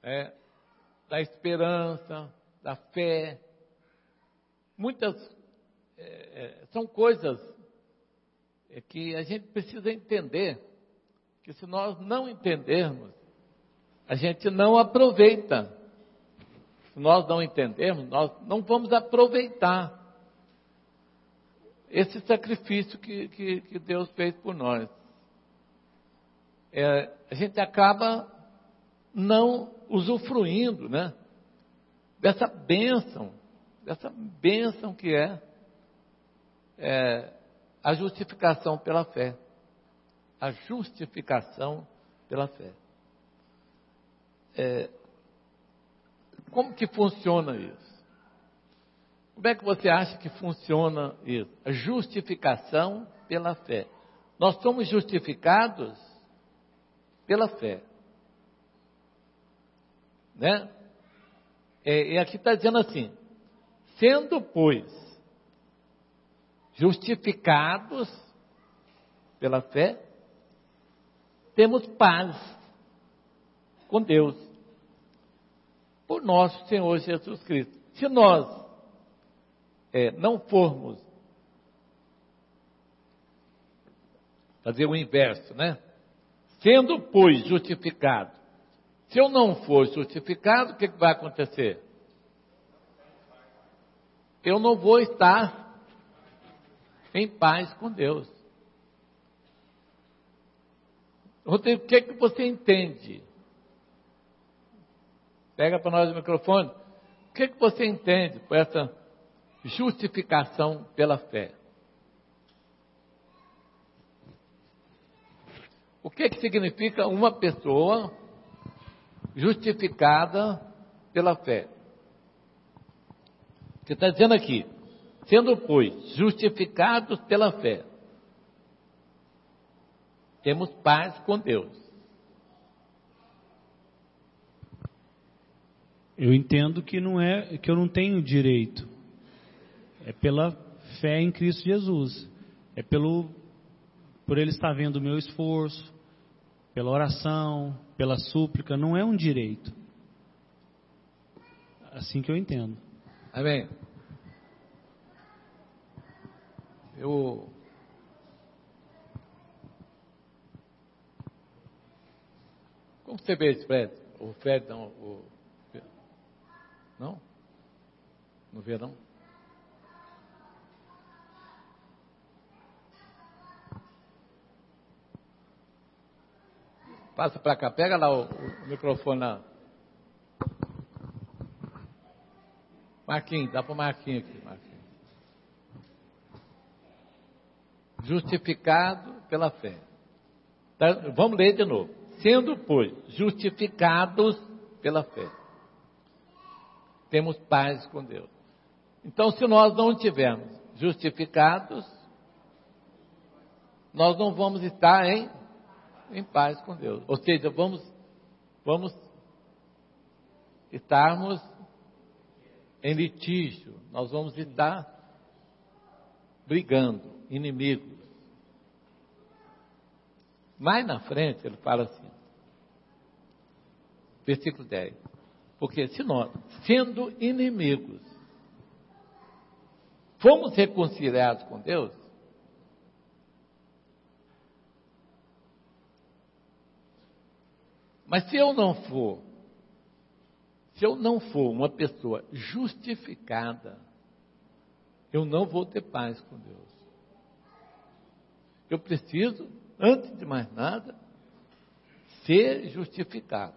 da esperança, da fé. Muitas são coisas que a gente precisa entender, que se nós não entendermos, a gente não aproveita. Se nós não entendermos, nós não vamos aproveitar esse sacrifício que Deus fez por nós. A gente acaba não usufruindo, né, dessa bênção que é a justificação pela fé. A justificação pela fé. Como que funciona isso? Como é que você acha que funciona isso? A justificação pela fé. Nós somos justificados pela fé. Né? E aqui está dizendo assim: sendo, pois, justificados pela fé, temos paz com Deus, por nosso Senhor Jesus Cristo. Se nós não formos fazer o inverso, né? Sendo, pois, justificado. Se eu não for justificado, o que vai acontecer? Eu não vou estar em paz com Deus. Rodrigo, o que você entende? Pega para nós o microfone. O que você entende por essa justificação pela fé? O que significa uma pessoa justificada pela fé? Você está dizendo aqui: sendo, pois, justificados pela fé, temos paz com Deus. Eu entendo que que eu não tenho direito. É pela fé em Cristo Jesus. É por Ele estar vendo o meu esforço, pela oração, pela súplica. Não é um direito. Assim que eu entendo. Amém. Como você vê esse Fred? O Fred não... Não? Não vê, não? Passa para cá, pega lá o microfone lá. Marquinhos, dá para o Marquinhos aqui. Marquinhos. Justificado pela fé. Tá, vamos ler de novo. Sendo, pois, justificados pela fé, temos paz com Deus. Então, se nós não estivermos justificados, nós não vamos estar em paz com Deus. Ou seja, vamos estarmos em litígio, nós vamos estar brigando, inimigos. Mais na frente ele fala assim, versículo 10, porque se nós, sendo inimigos, fomos reconciliados com Deus, mas se eu não for uma pessoa justificada, eu não vou ter paz com Deus. Eu preciso, antes de mais nada, ser justificado.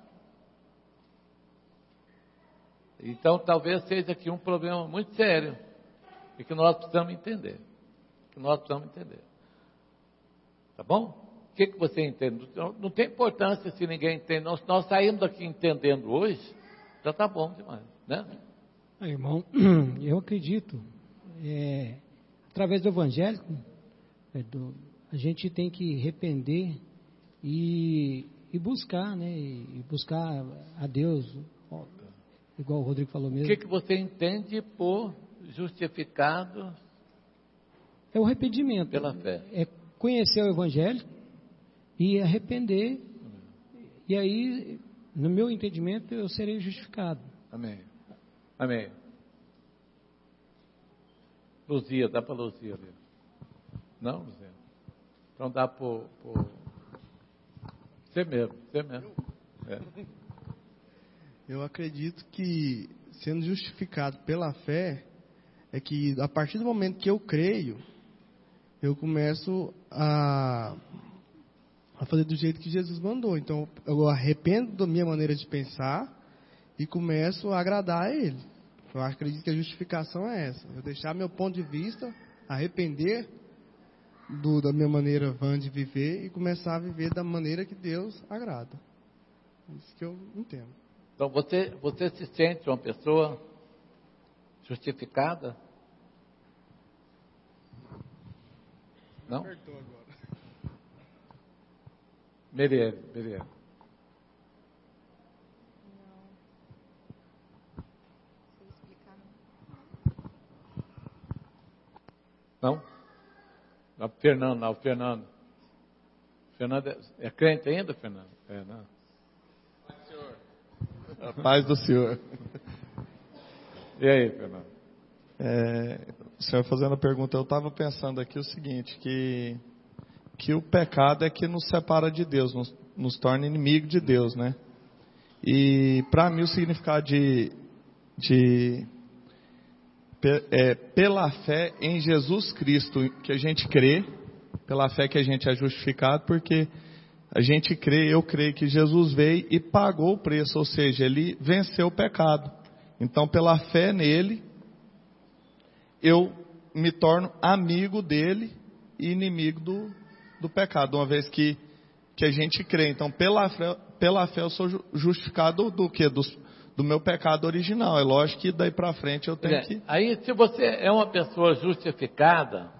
Então, talvez seja aqui um problema muito sério, e que nós precisamos entender. Tá bom? O que você entende? Não tem importância se ninguém entende. Nós saímos daqui entendendo hoje, já está bom demais, né? Irmão, eu acredito, através do Evangelho, a gente tem que arrepender e buscar, né? E buscar a Deus, igual o Rodrigo falou mesmo. O que você entende por justificado? É o arrependimento. Pela fé. É conhecer o Evangelho e arrepender. E aí no meu entendimento, eu serei justificado. Amém. Amém. Luzia, dá para Luzia ali. Não, Luzia? Então dá para você mesmo. É. Eu acredito que, sendo justificado pela fé, é que a partir do momento que eu creio, eu começo a fazer do jeito que Jesus mandou. Então, eu arrependo da minha maneira de pensar e começo a agradar a Ele. Eu acredito que a justificação é essa. Eu deixar meu ponto de vista, arrepender da minha maneira vã de viver e começar a viver da maneira que Deus agrada. É isso que eu entendo. Então, você se sente uma pessoa justificada? Não? Apertou agora. Meriel. Não? O Fernando. Fernando é crente ainda, Fernando? É, não. A paz do Senhor. E aí, Fernando? O senhor fazendo a pergunta, eu estava pensando aqui o seguinte, que o pecado é que nos separa de Deus, nos torna inimigo de Deus, né? E para mim o significado pela fé em Jesus Cristo, que a gente crê, pela fé que a gente é justificado, porque a gente crê, eu creio que Jesus veio e pagou o preço, ou seja, Ele venceu o pecado. Então, pela fé nele, eu me torno amigo dele e inimigo do pecado, uma vez que a gente crê. Então, pela fé eu sou justificado do quê? Do meu pecado original. É lógico que daí para frente eu tenho que... Aí, se você é uma pessoa justificada,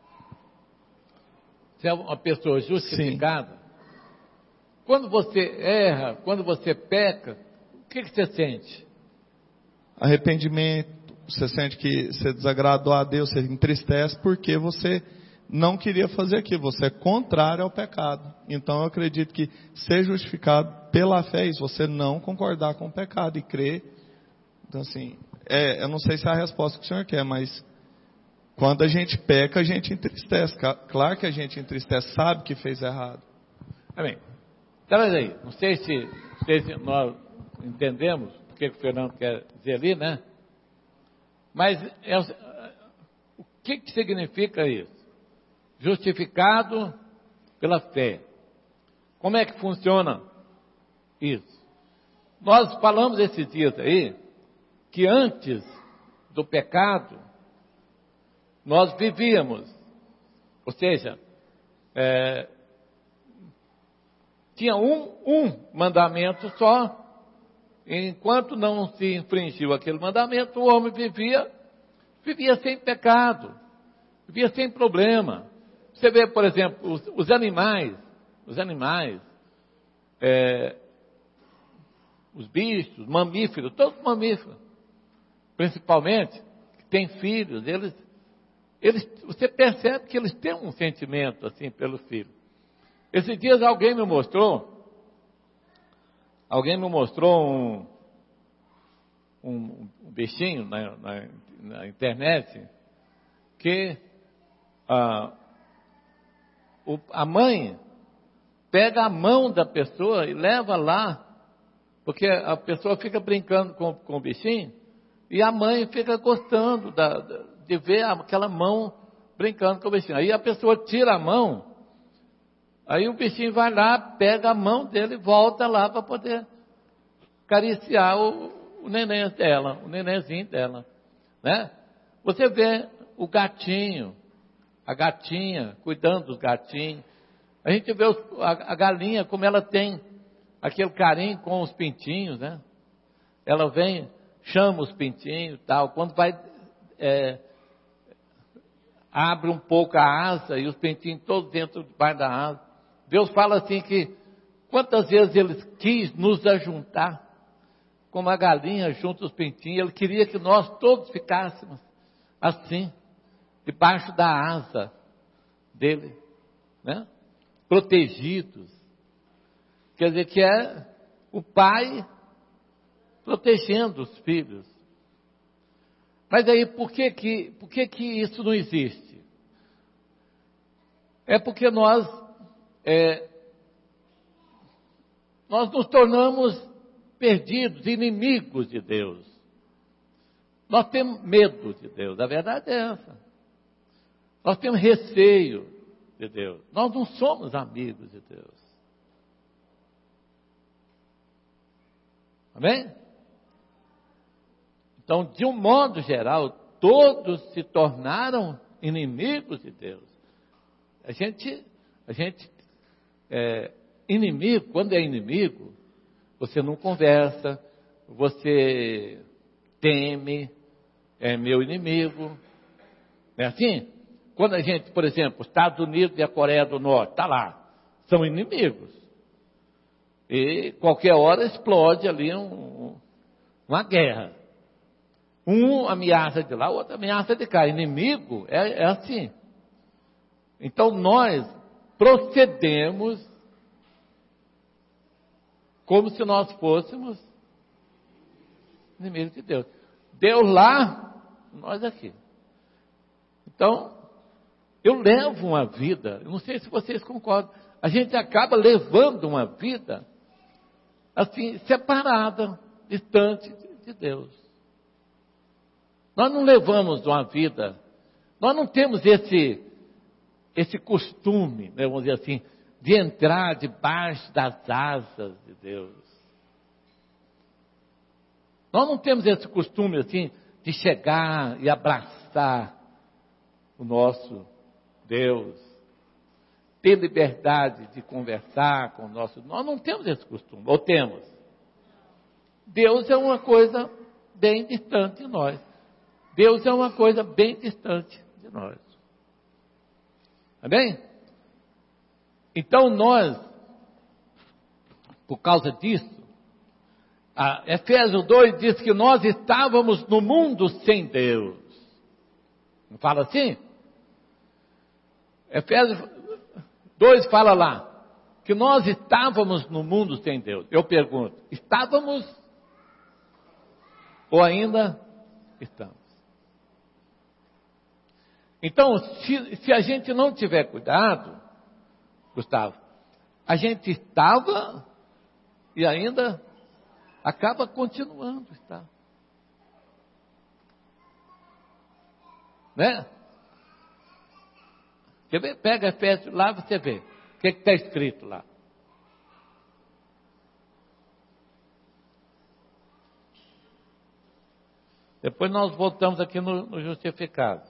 Sim. Quando você erra, quando você peca, o que você sente? Arrependimento, você sente que você desagradou a Deus, você entristece porque você não queria fazer aquilo, você é contrário ao pecado. Então eu acredito que ser justificado pela fé é isso, você não concordar com o pecado e crer. Então assim, eu não sei se é a resposta que o senhor quer, mas quando a gente peca, a gente entristece. Claro que a gente entristece, sabe que fez errado. Amém. Talvez aí, não sei se nós entendemos o que o Fernando quer dizer ali, né? Mas o que significa isso? Justificado pela fé. Como é que funciona isso? Nós falamos esses dias aí que antes do pecado nós vivíamos, ou seja, tinha um mandamento só. Enquanto não se infringiu aquele mandamento, o homem vivia sem pecado, vivia sem problema. Você vê, por exemplo, os animais, os bichos, mamíferos, todos os mamíferos, principalmente, que têm filhos, você percebe que eles têm um sentimento assim pelo filho. Esses dias alguém me mostrou um bichinho na internet que a mãe pega a mão da pessoa e leva lá, porque a pessoa fica brincando com o bichinho e a mãe fica gostando de ver aquela mão brincando com o bichinho. Aí a pessoa tira a mão. Aí o bichinho vai lá, pega a mão dele e volta lá para poder acariciar o nenenzinho dela, né? Você vê o gatinho, a gatinha, cuidando dos gatinhos. A gente vê a galinha, como ela tem aquele carinho com os pintinhos, né? Ela vem, chama os pintinhos e tal. Quando vai, abre um pouco a asa e os pintinhos todos dentro debaixo da asa. Deus fala assim que quantas vezes Ele quis nos ajuntar, como a galinha junto os pintinhos. Ele queria que nós todos ficássemos assim, debaixo da asa dele, né? Protegidos. Quer dizer que o pai protegendo os filhos. Mas aí, por que isso não existe? É porque nós nos tornamos perdidos, inimigos de Deus. Nós temos medo de Deus, a verdade é essa. Nós temos receio de Deus. Nós não somos amigos de Deus. Amém? Então, de um modo geral, todos se tornaram inimigos de Deus. A gente inimigo, quando é inimigo, você não conversa, você teme, é meu inimigo. Não é assim? Quando a gente, por exemplo, Estados Unidos e a Coreia do Norte, está lá, são inimigos. E qualquer hora explode ali uma guerra. Um ameaça de lá, outro ameaça de cá. Inimigo é assim. Então nós procedemos como se nós fôssemos inimigos de Deus. Deus lá, nós aqui. Então, eu levo uma vida, eu não sei se vocês concordam, a gente acaba levando uma vida assim, separada, distante de Deus. Nós não levamos uma vida, nós não temos esse costume, né, vamos dizer assim, de entrar debaixo das asas de Deus. Nós não temos esse costume assim, de chegar e abraçar o nosso Deus, ter liberdade de conversar com o nosso... Nós não temos esse costume, ou temos? Deus é uma coisa bem distante de nós. Deus é uma coisa bem distante de nós. Amém? Então nós, por causa disso, Efésios 2 diz que nós estávamos no mundo sem Deus. Não fala assim? Efésios 2 fala lá, que nós estávamos no mundo sem Deus. Eu pergunto, estávamos ou ainda estamos? Então, se a gente não tiver cuidado, Gustavo, a gente estava e ainda acaba continuando a estar. Né? Quer ver? Pega Efésios lá, você vê. O que está escrito lá? Depois nós voltamos aqui no justificado.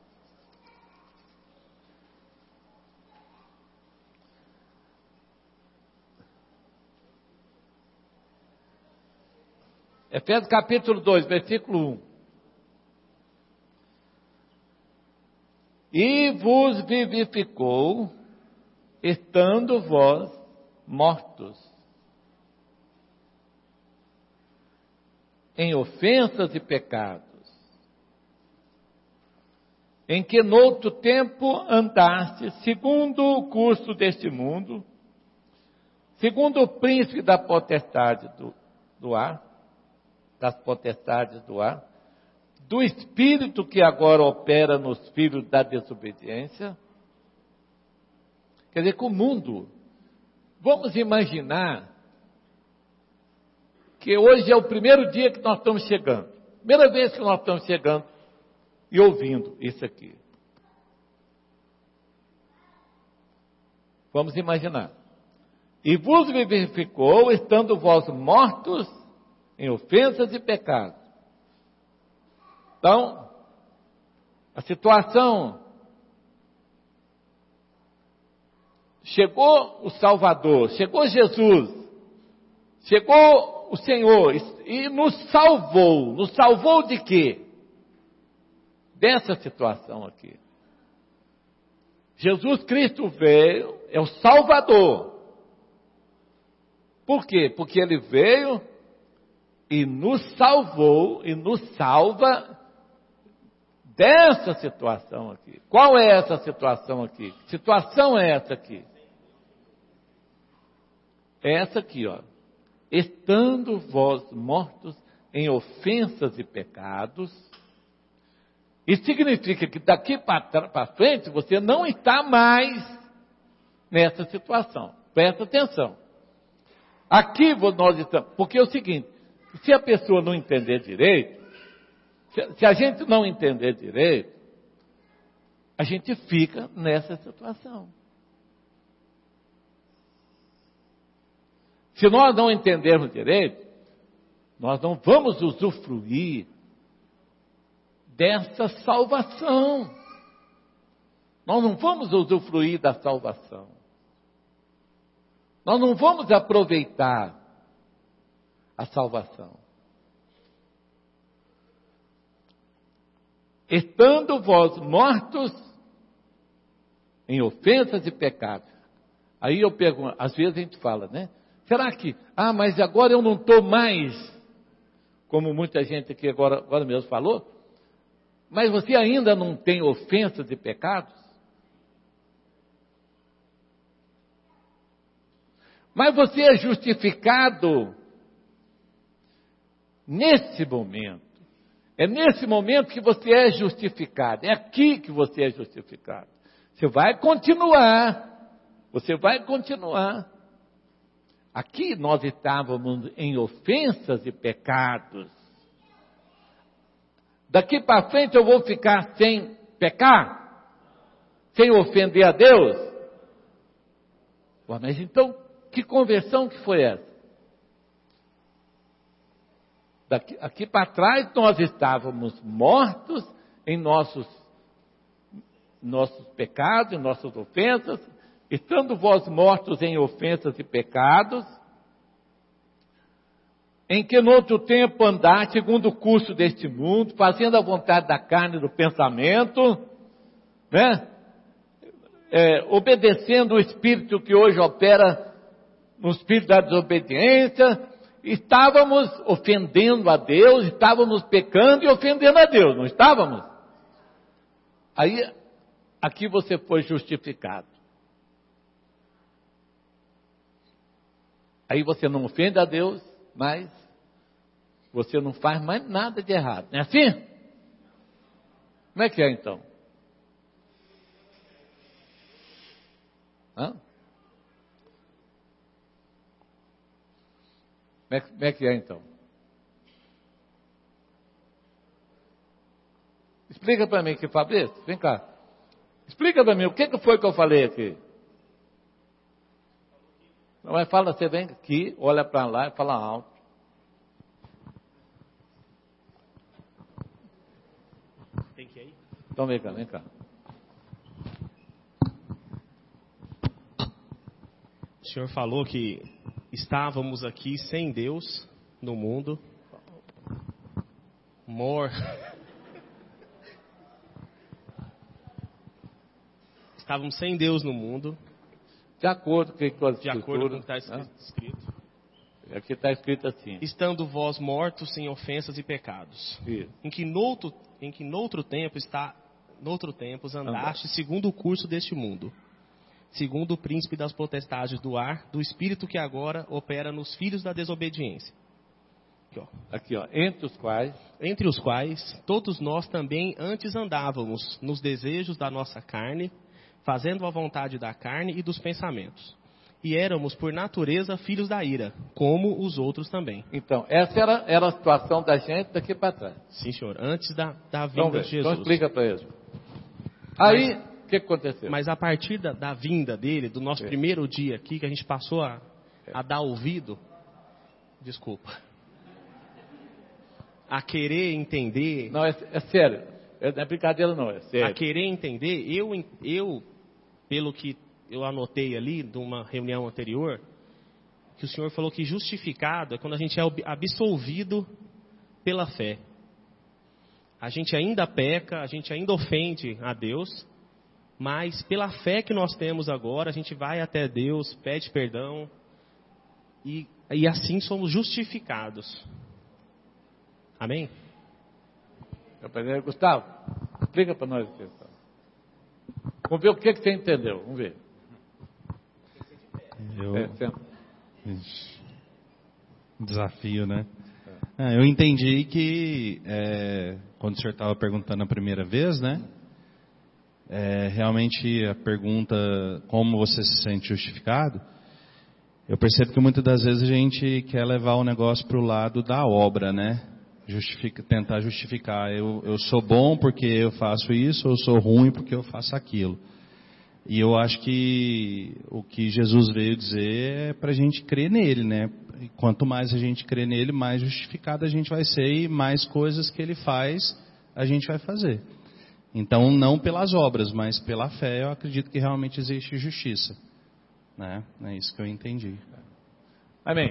Efésios capítulo 2, versículo 1. E vos vivificou, estando vós mortos em ofensas e pecados, em que noutro tempo andaste, segundo o curso deste mundo, segundo o príncipe da potestade do ar, das potestades do ar, do espírito que agora opera nos filhos da desobediência. Quer dizer, com o mundo, vamos imaginar que hoje é o primeiro dia que nós estamos chegando, primeira vez que nós estamos chegando e ouvindo isso aqui. Vamos imaginar. E vos vivificou, estando vós mortos em ofensas e pecados. Então, a situação, chegou o Salvador, chegou Jesus, chegou o Senhor e nos salvou. Nos salvou de quê? Dessa situação aqui. Jesus Cristo veio, é o Salvador. Por quê? Porque Ele veio e nos salvou e nos salva dessa situação aqui. Qual é essa situação aqui? Que situação é essa aqui? É essa aqui, ó. estando vós mortos em ofensas e pecados. Isso significa que daqui para frente você não está mais nessa situação. Presta atenção. Aqui nós estamos, porque é o seguinte, se a pessoa não entender direito, se a gente não entender direito, a gente fica nessa situação. Se nós não entendermos direito, nós não vamos usufruir dessa salvação. Nós não vamos usufruir da salvação. Nós não vamos aproveitar a salvação. Estando vós mortos em ofensas e pecados. Aí eu pergunto, às vezes a gente fala, né? Será que, mas agora eu não estou mais, como muita gente aqui agora mesmo falou, mas você ainda não tem ofensas e pecados? Mas você é justificado nesse momento. É nesse momento que você é justificado. É aqui que você é justificado. Você vai continuar. Você vai continuar. Aqui nós estávamos em ofensas e pecados. Daqui para frente eu vou ficar sem pecar? Sem ofender a Deus? Mas então, que conversão que foi essa? Aqui para trás nós estávamos mortos em nossos pecados, em nossas ofensas, estando vós mortos em ofensas e pecados, em que no outro tempo andaste segundo o curso deste mundo, fazendo a vontade da carne e do pensamento, né? Obedecendo o espírito que hoje opera no espírito da desobediência. Estávamos ofendendo a Deus, estávamos pecando e ofendendo a Deus, não estávamos? Aí, aqui você foi justificado. Aí você não ofende a Deus, mas você não faz mais nada de errado, não é assim? Como é que é então? Hã? Como é que é então? Explica para mim aqui, Fabrício, vem cá. Explica para mim o que foi que eu falei aqui. Não, mas fala, você vem aqui, olha para lá e fala alto. Tem que ir aí? Então vem cá, vem cá. O senhor falou que estávamos aqui sem Deus no mundo. Estávamos sem Deus no mundo. De acordo com as de acordo com o que está escrito. Aqui está escrito assim. Estando vós mortos em ofensas e pecados. Isso. Em que noutro tempos andaste segundo o curso deste mundo. Segundo o príncipe das potestades do ar, do espírito que agora opera nos filhos da desobediência. Aqui, ó. Entre os quais todos nós também antes andávamos nos desejos da nossa carne, fazendo a vontade da carne e dos pensamentos. E éramos, por natureza, filhos da ira, como os outros também. Então, essa era a situação da gente daqui para trás. Sim, senhor. Antes da vinda de Jesus. Então explica para eles. Aí, o que aconteceu? Mas a partir da vinda dele, do nosso primeiro dia aqui, que a gente passou a dar ouvido, a querer entender... Não, é sério. Não é brincadeira não, é sério. A querer entender, eu pelo que eu anotei ali, de uma reunião anterior, que o senhor falou que justificado é quando a gente é absolvido pela fé. A gente ainda peca, a gente ainda ofende a Deus, mas pela fé que nós temos agora, a gente vai até Deus, pede perdão, e assim somos justificados. Amém? Gustavo, explica para nós aqui. Vamos ver o que você entendeu. Vamos ver. Desafio, né? Eu entendi que, quando o senhor estava perguntando a primeira vez, né? Realmente a pergunta, como você se sente justificado, eu percebo que muitas das vezes a gente quer levar o negócio para o lado da obra, né? Tentar justificar. Eu sou bom porque eu faço isso, ou eu sou ruim porque eu faço aquilo. E eu acho que o que Jesus veio dizer é para a gente crer nele, né? E quanto mais a gente crê nele, mais justificado a gente vai ser e mais coisas que ele faz a gente vai fazer. Então, não pelas obras, mas pela fé, eu acredito que realmente existe justiça. Né? É isso que eu entendi. Amém.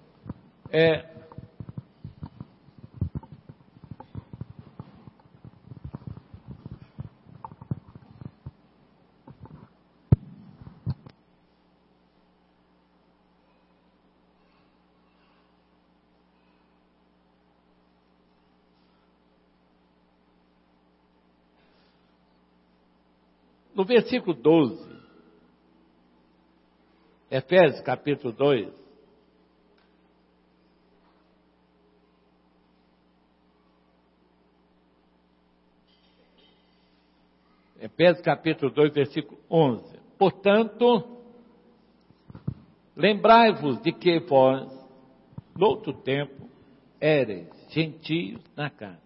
No versículo 12, Efésios capítulo 2, Efésios capítulo 2, versículo 11. Portanto, lembrai-vos de que vós, no outro tempo, éreis gentios na carne.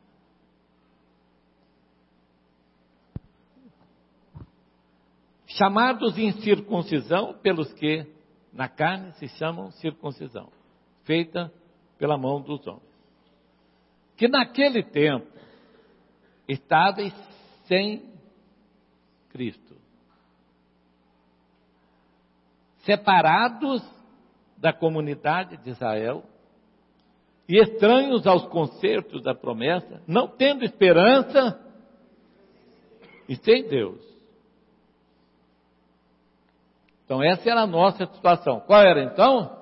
Chamados em circuncisão pelos que na carne se chamam circuncisão, feita pela mão dos homens. Que naquele tempo estáveis sem Cristo, separados da comunidade de Israel e estranhos aos concertos da promessa, não tendo esperança e sem Deus. Então essa era a nossa situação. Qual era então?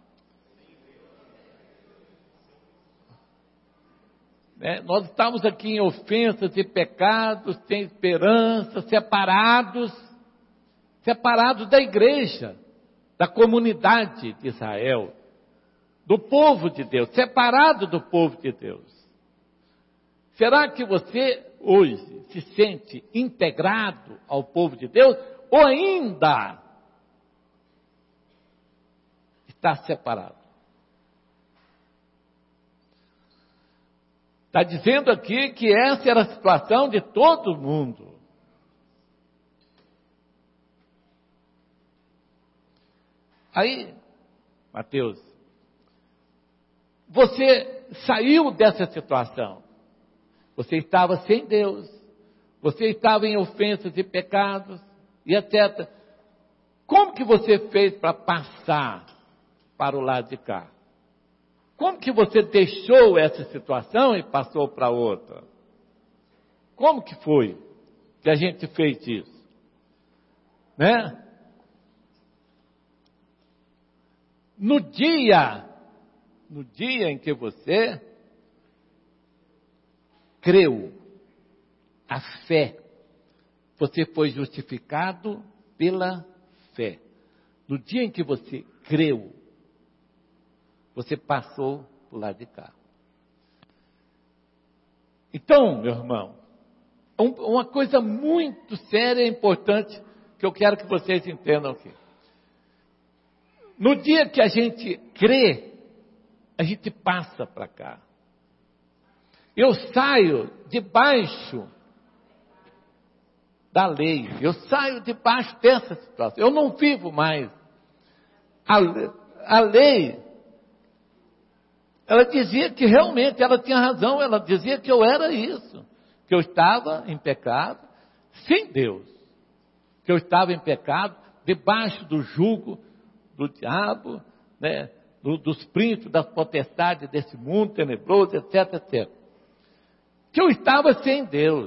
Nós estávamos aqui em ofensas e pecados, sem esperança, separados da igreja, da comunidade de Israel, do povo de Deus, separado do povo de Deus. Será que você hoje se sente integrado ao povo de Deus ou ainda está separado? Está dizendo aqui que essa era a situação de todo mundo. Aí, Mateus, você saiu dessa situação. Você estava sem Deus. Você estava em ofensas e pecados, e etc. Como que você fez para passar para o lado de cá? Como que você deixou essa situação e passou para outra? Como que foi que a gente fez isso? Né? No dia em que você creu, a fé, você foi justificado pela fé. No dia em que você creu, você passou para o lado de cá. Então, meu irmão, uma coisa muito séria e importante que eu quero que vocês entendam aqui. No dia que a gente crê, a gente passa para cá. Eu saio debaixo da lei, eu saio debaixo dessa situação. Eu não vivo mais. A lei, ela dizia que realmente ela tinha razão, ela dizia que eu era isso, que eu estava em pecado, sem Deus, que eu estava em pecado, debaixo do jugo do diabo, né, dos príncipes, das potestades desse mundo tenebroso, etc, etc. Que eu estava sem Deus.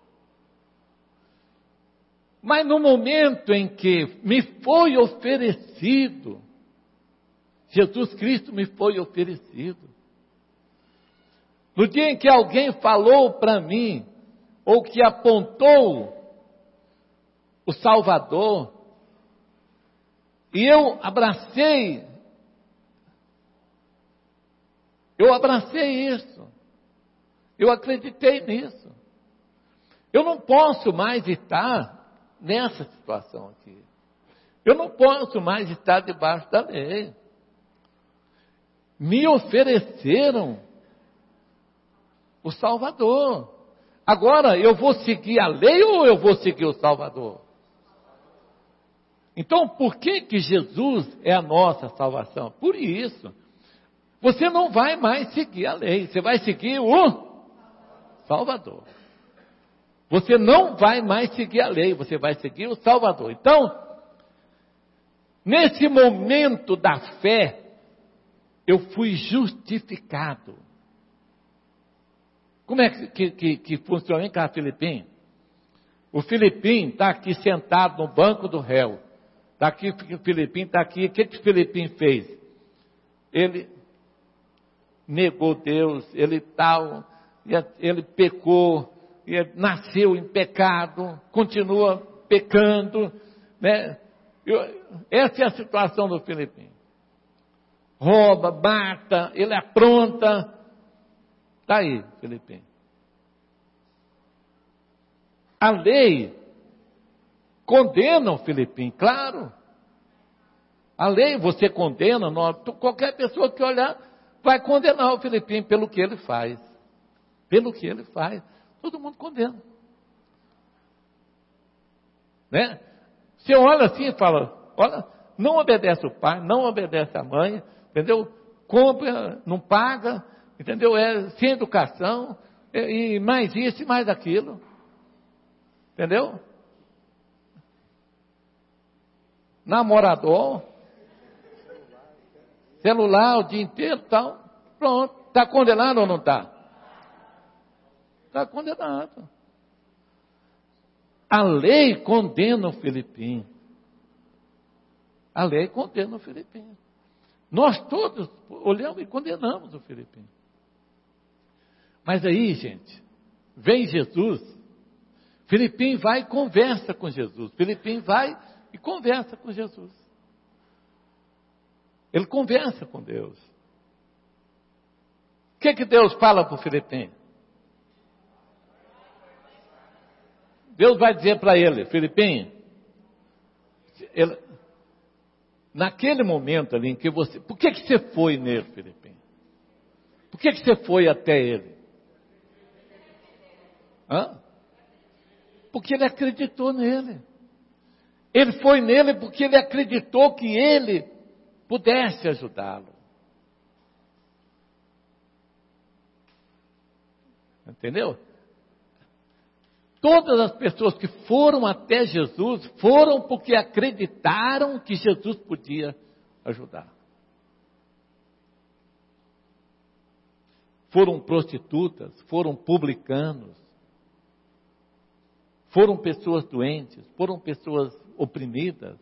Mas no momento em que me foi oferecido, Jesus Cristo me foi oferecido. No dia em que alguém falou para mim, ou que apontou o Salvador, e eu abracei Eu abracei isso. Eu acreditei nisso. Eu não posso mais estar nessa situação aqui. Eu não posso mais estar debaixo da lei. Me ofereceram o Salvador. Agora, eu vou seguir a lei ou eu vou seguir o Salvador? Então, por que Jesus é a nossa salvação? Por isso. Você não vai mais seguir a lei, você vai seguir o Salvador. Você não vai mais seguir a lei, você vai seguir o Salvador. Então, nesse momento da fé, eu fui justificado. Como é que funciona? Vem cá, Filipinho. O Filipinho está aqui sentado no banco do réu. Está aqui, o Filipinho está aqui. O que o Filipinho fez? Ele negou Deus, ele pecou, ele nasceu em pecado, continua pecando, né? Essa é a situação do Filipinho. Rouba, mata, ele apronta. Está aí, Filipinho. A lei condena o Filipinho, claro. A lei você condena, qualquer pessoa que olhar vai condenar o Filipinho pelo que ele faz. Pelo que ele faz. Todo mundo condena. Né? Você olha assim e fala, olha, não obedece o pai, não obedece a mãe, entendeu? Compra, não paga, entendeu? É sem educação, e mais isso e mais aquilo. Entendeu? Namorador, celular o dia inteiro e tal. Pronto. Está condenado ou não está? Está condenado. A lei condena o Filipinho. A lei condena o Filipinho. Nós todos olhamos e condenamos o Filipinho. Mas aí, gente, vem Jesus. Filipinho vai e conversa com Jesus. Filipinho vai e conversa com Jesus. Ele conversa com Deus. O que Deus fala para o Filipinho? Deus vai dizer para ele, Filipinho, naquele momento ali em que você... Por que você foi nele, Filipinho? Por que você foi até ele? Hã? Porque ele acreditou nele. Ele foi nele porque ele acreditou que ele pudesse ajudá-lo. Entendeu? Todas as pessoas que foram até Jesus foram porque acreditaram que Jesus podia ajudar. Foram prostitutas, foram publicanos, foram pessoas doentes, foram pessoas oprimidas.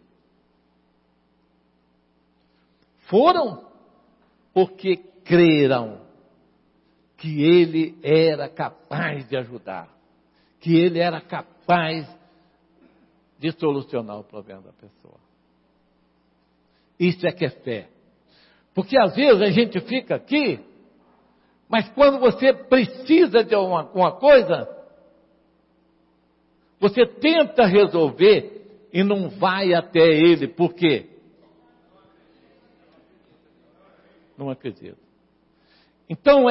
Foram porque creram que ele era capaz de ajudar, que ele era capaz de solucionar o problema da pessoa. Isso é que é fé. Porque às vezes a gente fica aqui, mas quando você precisa de alguma coisa, você tenta resolver e não vai até ele. Por quê? Não acredito. Então,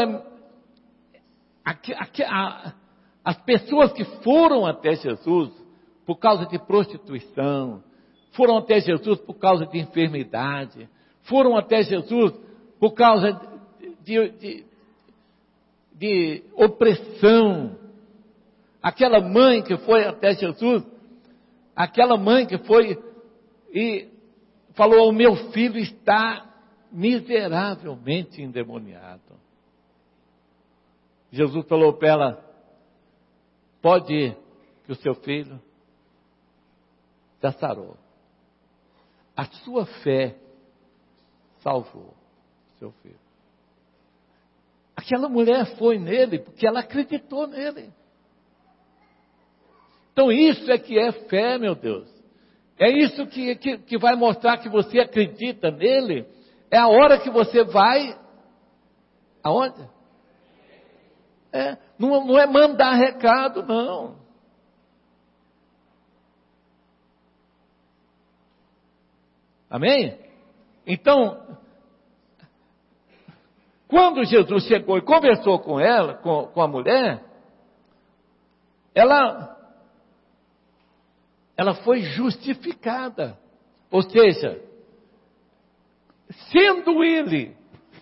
as pessoas que foram até Jesus por causa de prostituição, foram até Jesus por causa de enfermidade, foram até Jesus por causa de opressão. Aquela mãe que foi até Jesus, aquela mãe que foi e falou, o meu filho está miseravelmente endemoniado. Jesus falou para ela, pode ir, que o seu filho já sarou. A sua fé salvou o seu filho. Aquela mulher foi nele porque ela acreditou nele. Então isso é que é fé, meu Deus. É isso que vai mostrar que você acredita nele. É a hora que você vai Aonde? Não é mandar recado, não. Amém? Então, quando Jesus chegou e conversou com ela, com a mulher, ela foi justificada. Ou seja, sendo ele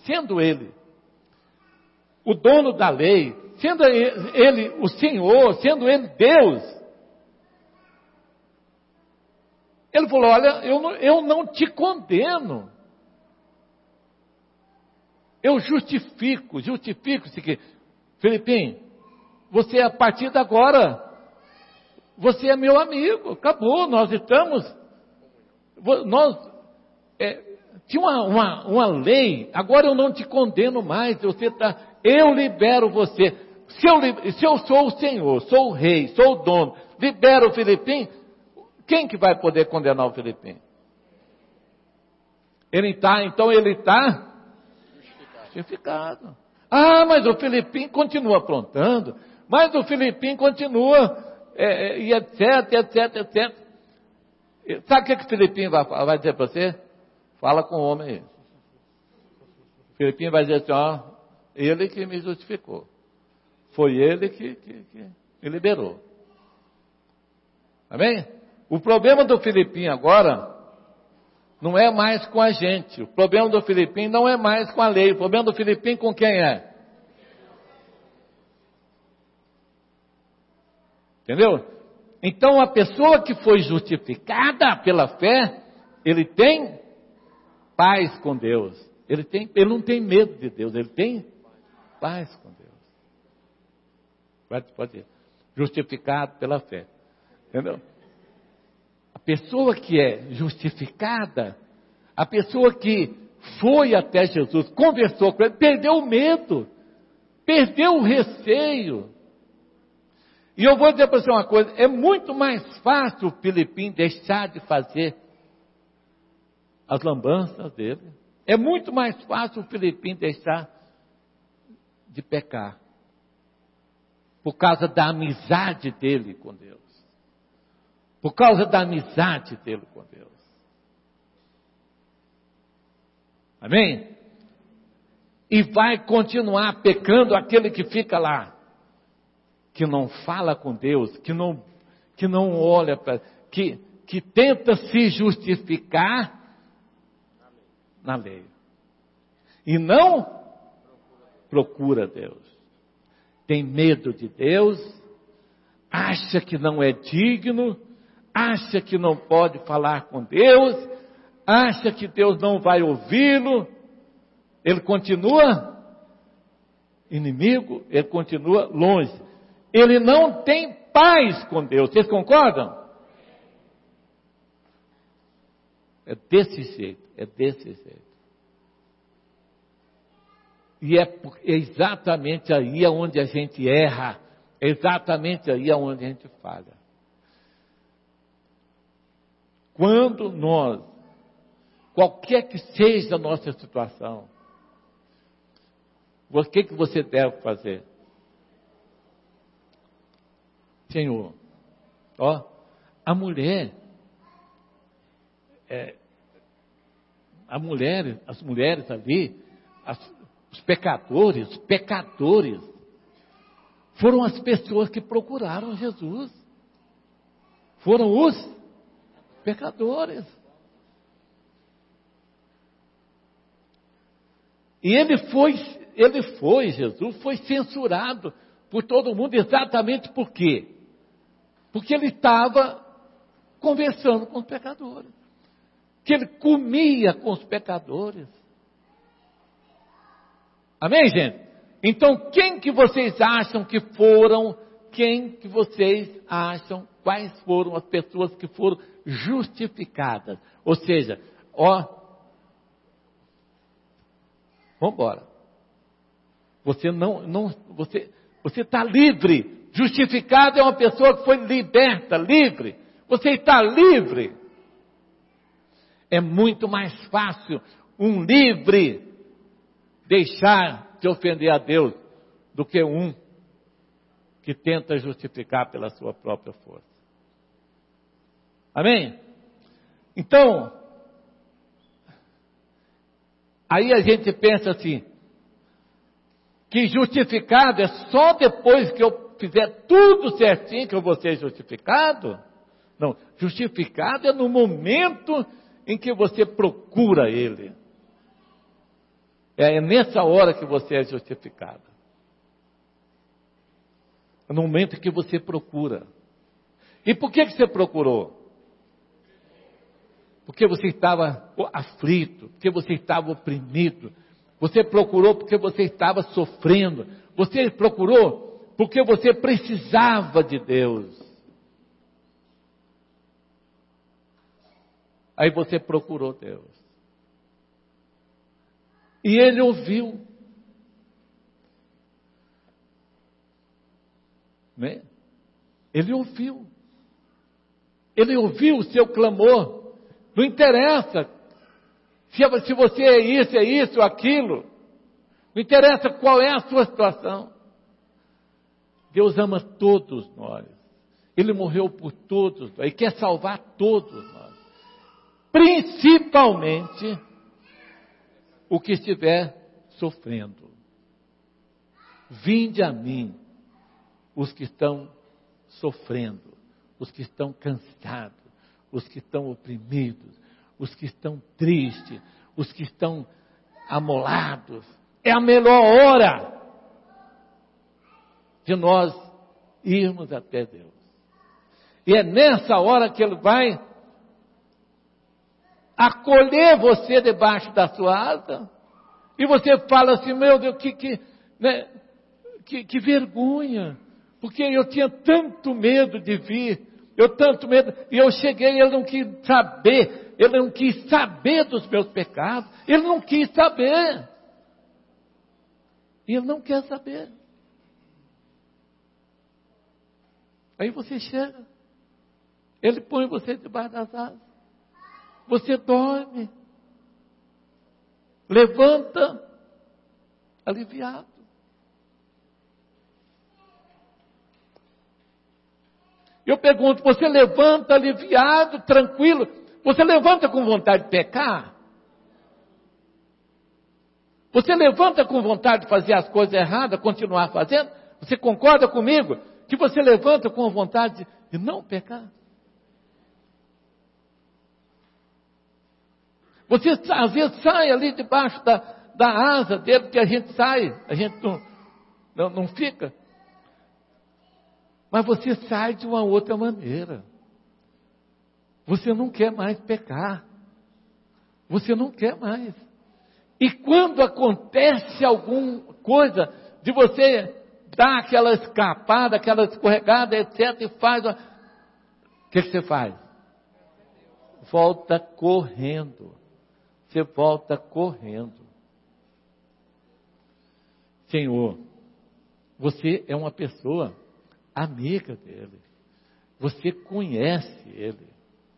o dono da lei, sendo ele o Senhor, sendo ele Deus, ele falou: olha, eu não te condeno. Eu justifico-se que, Filipinho, você a partir de agora, você é meu amigo, acabou, tinha uma lei, agora eu não te condeno mais, eu libero você. Se eu sou o Senhor, sou o rei, sou o dono, libero o Filipinho, quem que vai poder condenar o Filipinho? Ele está justificado. Ah, mas o Filipinho continua aprontando, mas o Filipinho continua, e etc. Sabe o que o Filipinho vai dizer para você? Fala com o homem aí. O Filipinho vai dizer assim: ó, ele que me justificou. Foi ele que me liberou. Amém? O problema do Filipinho agora não é mais com a gente. O problema do Filipinho não é mais com a lei. O problema do Filipinho com quem é? Entendeu? Então a pessoa que foi justificada pela fé, ele tem paz com Deus. Ele não tem medo de Deus, ele tem paz com Deus. Pode ir. Justificado pela fé. Entendeu? A pessoa que é justificada, a pessoa que foi até Jesus, conversou com ele, perdeu o medo, perdeu o receio. E eu vou dizer para você uma coisa: é muito mais fácil o Filipinho deixar de fazer as lambanças dele. É muito mais fácil o Filipinho deixar de pecar, por causa da amizade dele com Deus. Por causa da amizade dele com Deus. Amém? E vai continuar pecando aquele que fica lá, que não fala com Deus, que não olha para, que tenta se justificar na lei. E não procura Deus. Tem medo de Deus, acha que não é digno, acha que não pode falar com Deus, acha que Deus não vai ouvi-lo. Ele continua inimigo, ele continua longe. Ele não tem paz com Deus. Vocês concordam? É desse jeito. E é exatamente aí onde a gente erra. É exatamente aí onde a gente falha. Quando nós, qualquer que seja a nossa situação, o que você deve fazer? Senhor, as mulheres ali, os pecadores, foram as pessoas que procuraram Jesus. Foram os pecadores. E Jesus foi censurado por todo mundo, exatamente por quê? Porque ele estava conversando com os pecadores. Que ele comia com os pecadores. Amém, gente? Então, quem que vocês acham que foram, quais foram as pessoas que foram justificadas? Ou seja, vamos embora. Você está livre. Justificado é uma pessoa que foi liberta, livre. Você está livre. É muito mais fácil um livre deixar de ofender a Deus do que um que tenta justificar pela sua própria força. Amém? Então, aí a gente pensa assim, que justificado é só depois que eu fizer tudo certinho que eu vou ser justificado? Não, justificado é no momento em que você procura Ele. É nessa hora que você é justificado. É no momento em que você procura. E por que você procurou? Porque você estava aflito, porque você estava oprimido. Você procurou porque você estava sofrendo. Você procurou porque você precisava de Deus. Aí você procurou Deus. E Ele ouviu. Né? Ele ouviu. Ele ouviu o seu clamor. Não interessa se você é isso, aquilo. Não interessa qual é a sua situação. Deus ama todos nós. Ele morreu por todos nós. Ele quer salvar todos nós. Principalmente o que estiver sofrendo. Vinde a mim, os que estão sofrendo, os que estão cansados, os que estão oprimidos, os que estão tristes, os que estão amolados. É a melhor hora de nós irmos até Deus. E é nessa hora que Ele vai acolher você debaixo da sua asa. E você fala assim, meu Deus, que vergonha. Porque eu tinha tanto medo de vir. E eu cheguei, Ele não quis saber. Ele não quis saber dos meus pecados. Ele não quis saber. E Ele não quer saber. Aí você chega. Ele põe você debaixo das asas. Você dorme. Levanta. Aliviado. Eu pergunto, você levanta aliviado, tranquilo? Você levanta com vontade de pecar? Você levanta com vontade de fazer as coisas erradas, continuar fazendo? Você concorda comigo que você levanta com vontade de não pecar? Você às vezes sai ali debaixo da asa dele, porque a gente sai, a gente não fica. Mas você sai de uma outra maneira. Você não quer mais pecar. Você não quer mais. E quando acontece alguma coisa de você dar aquela escapada, aquela escorregada, etc., e faz... O que você faz? Volta correndo. Você volta correndo. Senhor, você é uma pessoa amiga dele. Você conhece ele.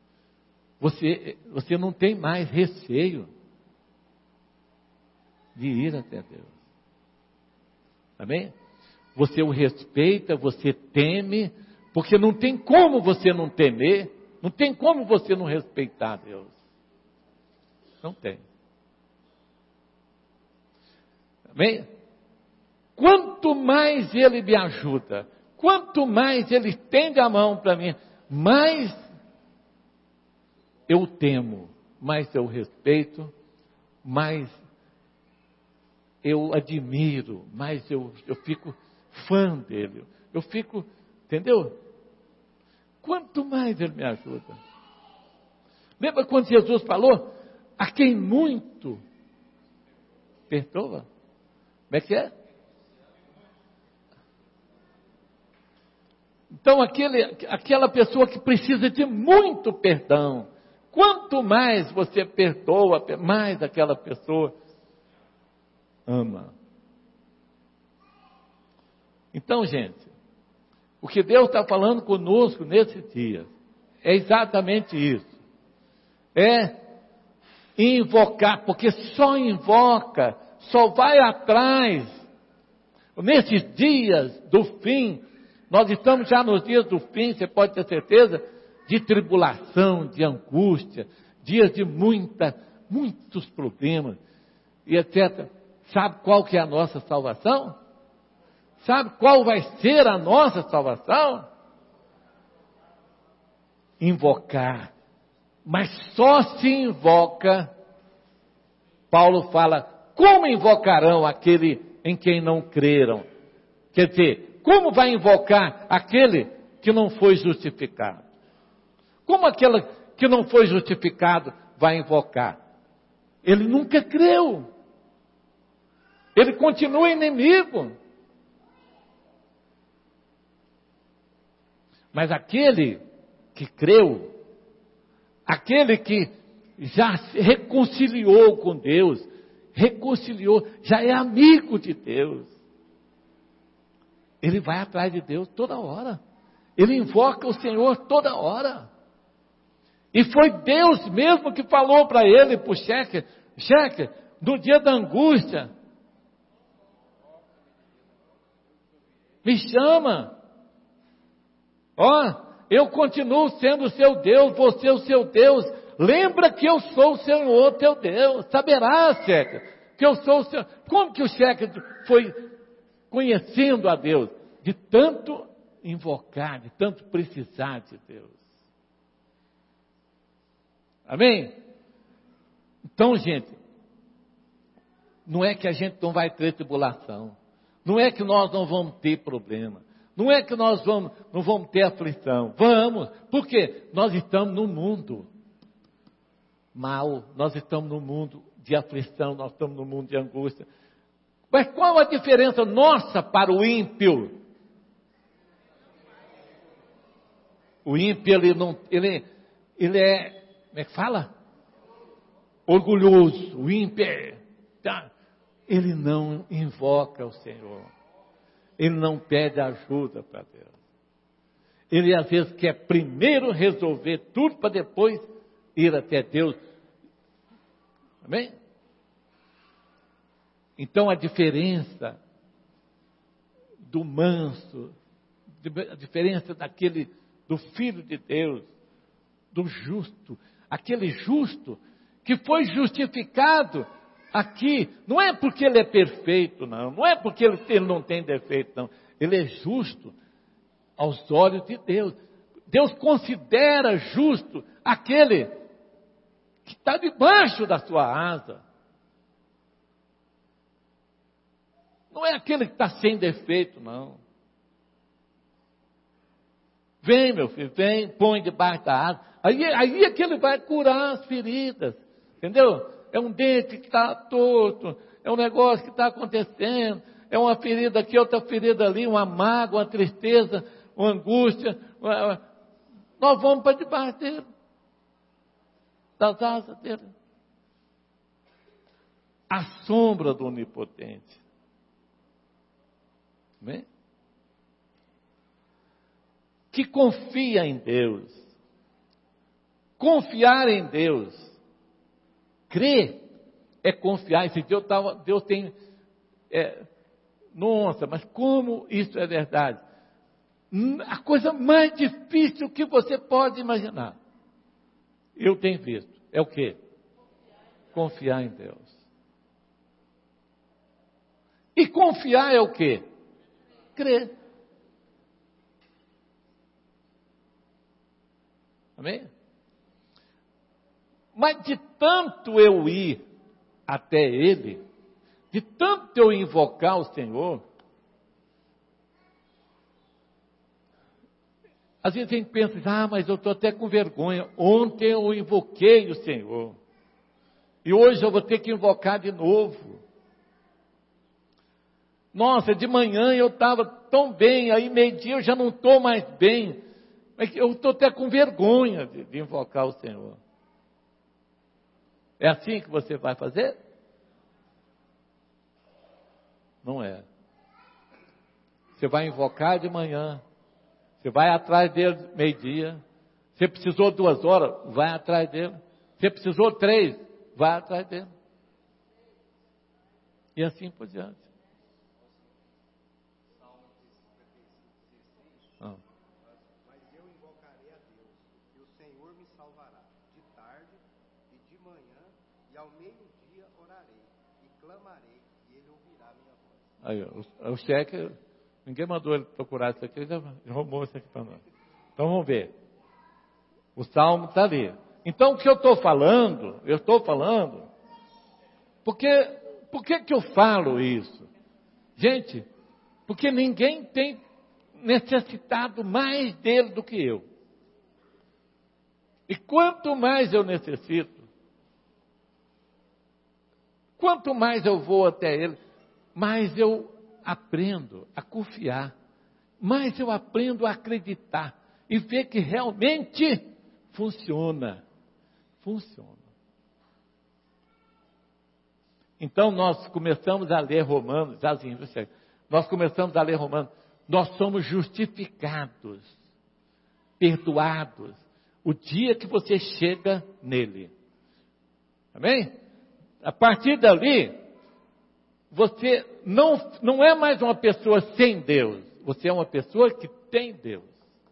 Você não tem mais receio de ir até Deus. Amém? Você o respeita, você teme, porque não tem como você não temer, não tem como você não respeitar Deus. Não tem. Amém? Quanto mais Ele me ajuda, quanto mais Ele estende a mão para mim, mais eu temo, mais eu respeito, mais eu admiro, mais eu fico fã dele. Eu fico, entendeu? Quanto mais Ele me ajuda. Lembra quando Jesus falou? A quem muito perdoa. Como é que é? Então, aquela pessoa que precisa de muito perdão, quanto mais você perdoa, mais aquela pessoa ama. Então, gente, o que Deus está falando conosco nesse dia é exatamente isso. É invocar, porque só invoca, só vai atrás. Nesses dias do fim, nós estamos já nos dias do fim, você pode ter certeza, de tribulação, de angústia, dias de muitos problemas, e etc. Sabe qual que é a nossa salvação? Sabe qual vai ser a nossa salvação? Invocar. Mas só se invoca, Paulo fala, como invocarão aquele em quem não creram? Quer dizer, como vai invocar aquele que não foi justificado? Como aquele que não foi justificado vai invocar? Ele nunca creu. Ele continua inimigo. Mas aquele que creu, aquele que já se reconciliou com Deus, já é amigo de Deus, ele vai atrás de Deus toda hora. Ele invoca o Senhor toda hora. E foi Deus mesmo que falou para ele, para o Sheker, no dia da angústia, me chama. Eu continuo sendo o seu Deus, você é o seu Deus. Lembra que eu sou o Senhor teu Deus. Saberá, Sheker, que eu sou o Senhor. Como que o Sheker foi conhecendo a Deus? De tanto invocar, de tanto precisar de Deus. Amém? Então, gente, não é que a gente não vai ter tribulação. Não é que nós não vamos ter problema. Não é que nós não vamos ter aflição. Vamos, porque nós estamos no mundo mal, nós estamos no mundo de aflição, nós estamos no mundo de angústia. Mas qual a diferença nossa para o ímpio? O ímpio, ele é, como é que fala? Orgulhoso. O ímpio ele não invoca o Senhor. Ele não pede ajuda para Deus. Ele às vezes quer primeiro resolver tudo para depois ir até Deus. Amém? Então a diferença do manso, a diferença do filho de Deus, do justo, aquele justo que foi justificado aqui, não é porque ele é perfeito, não é porque ele não tem defeito, não. Ele é justo aos olhos de Deus. Deus considera justo aquele que está debaixo da sua asa. Não é aquele que está sem defeito, não. Vem, meu filho, vem, põe debaixo da asa. Aí é que ele vai curar as feridas. Entendeu? É um dente que está torto, é um negócio que está acontecendo, é uma ferida aqui, outra ferida ali, uma mágoa, uma tristeza, uma angústia. Nós vamos para debaixo dele, das asas dele. A sombra do Onipotente. Amém? Que confia em Deus. Confiar em Deus. Crer é confiar. Esse Deus tem... nossa, mas como isso é verdade? A coisa mais difícil que você pode imaginar. Eu tenho visto. É o quê? Confiar em Deus. E confiar é o quê? Crer. Amém? Mas de tanto eu ir até Ele, de tanto eu invocar o Senhor, às vezes a gente pensa, mas eu estou até com vergonha. Ontem eu invoquei o Senhor. E hoje eu vou ter que invocar de novo. Nossa, de manhã eu estava tão bem, aí meio-dia eu já não estou mais bem. Mas eu estou até com vergonha de invocar o Senhor. É assim que você vai fazer? Não é. Você vai invocar de manhã. Você vai atrás dele meio-dia. Você precisou 2 horas, vai atrás dele. Você precisou 3, vai atrás dele. E assim por diante. Ah. Mas eu invocarei a Deus, e o Senhor me salvará. De tarde e de manhã, e ao meio-dia orarei, e clamarei, e ele ouvirá minha voz. Aí, o cheque, ninguém mandou ele procurar isso aqui, ele já arrumou isso aqui para nós. Então vamos ver. O Salmo está ali. Então o que eu estou falando, por que eu falo isso? Gente, porque ninguém tem necessitado mais dele do que eu. E quanto mais eu necessito, quanto mais eu vou até ele, mais eu aprendo a confiar, mais eu aprendo a acreditar e ver que realmente funciona. Então nós começamos a ler Romanos, nós começamos a ler Romanos, nós somos justificados, perdoados, o dia que você chega nele. Amém? A partir dali, você não é mais uma pessoa sem Deus, você é uma pessoa que tem Deus.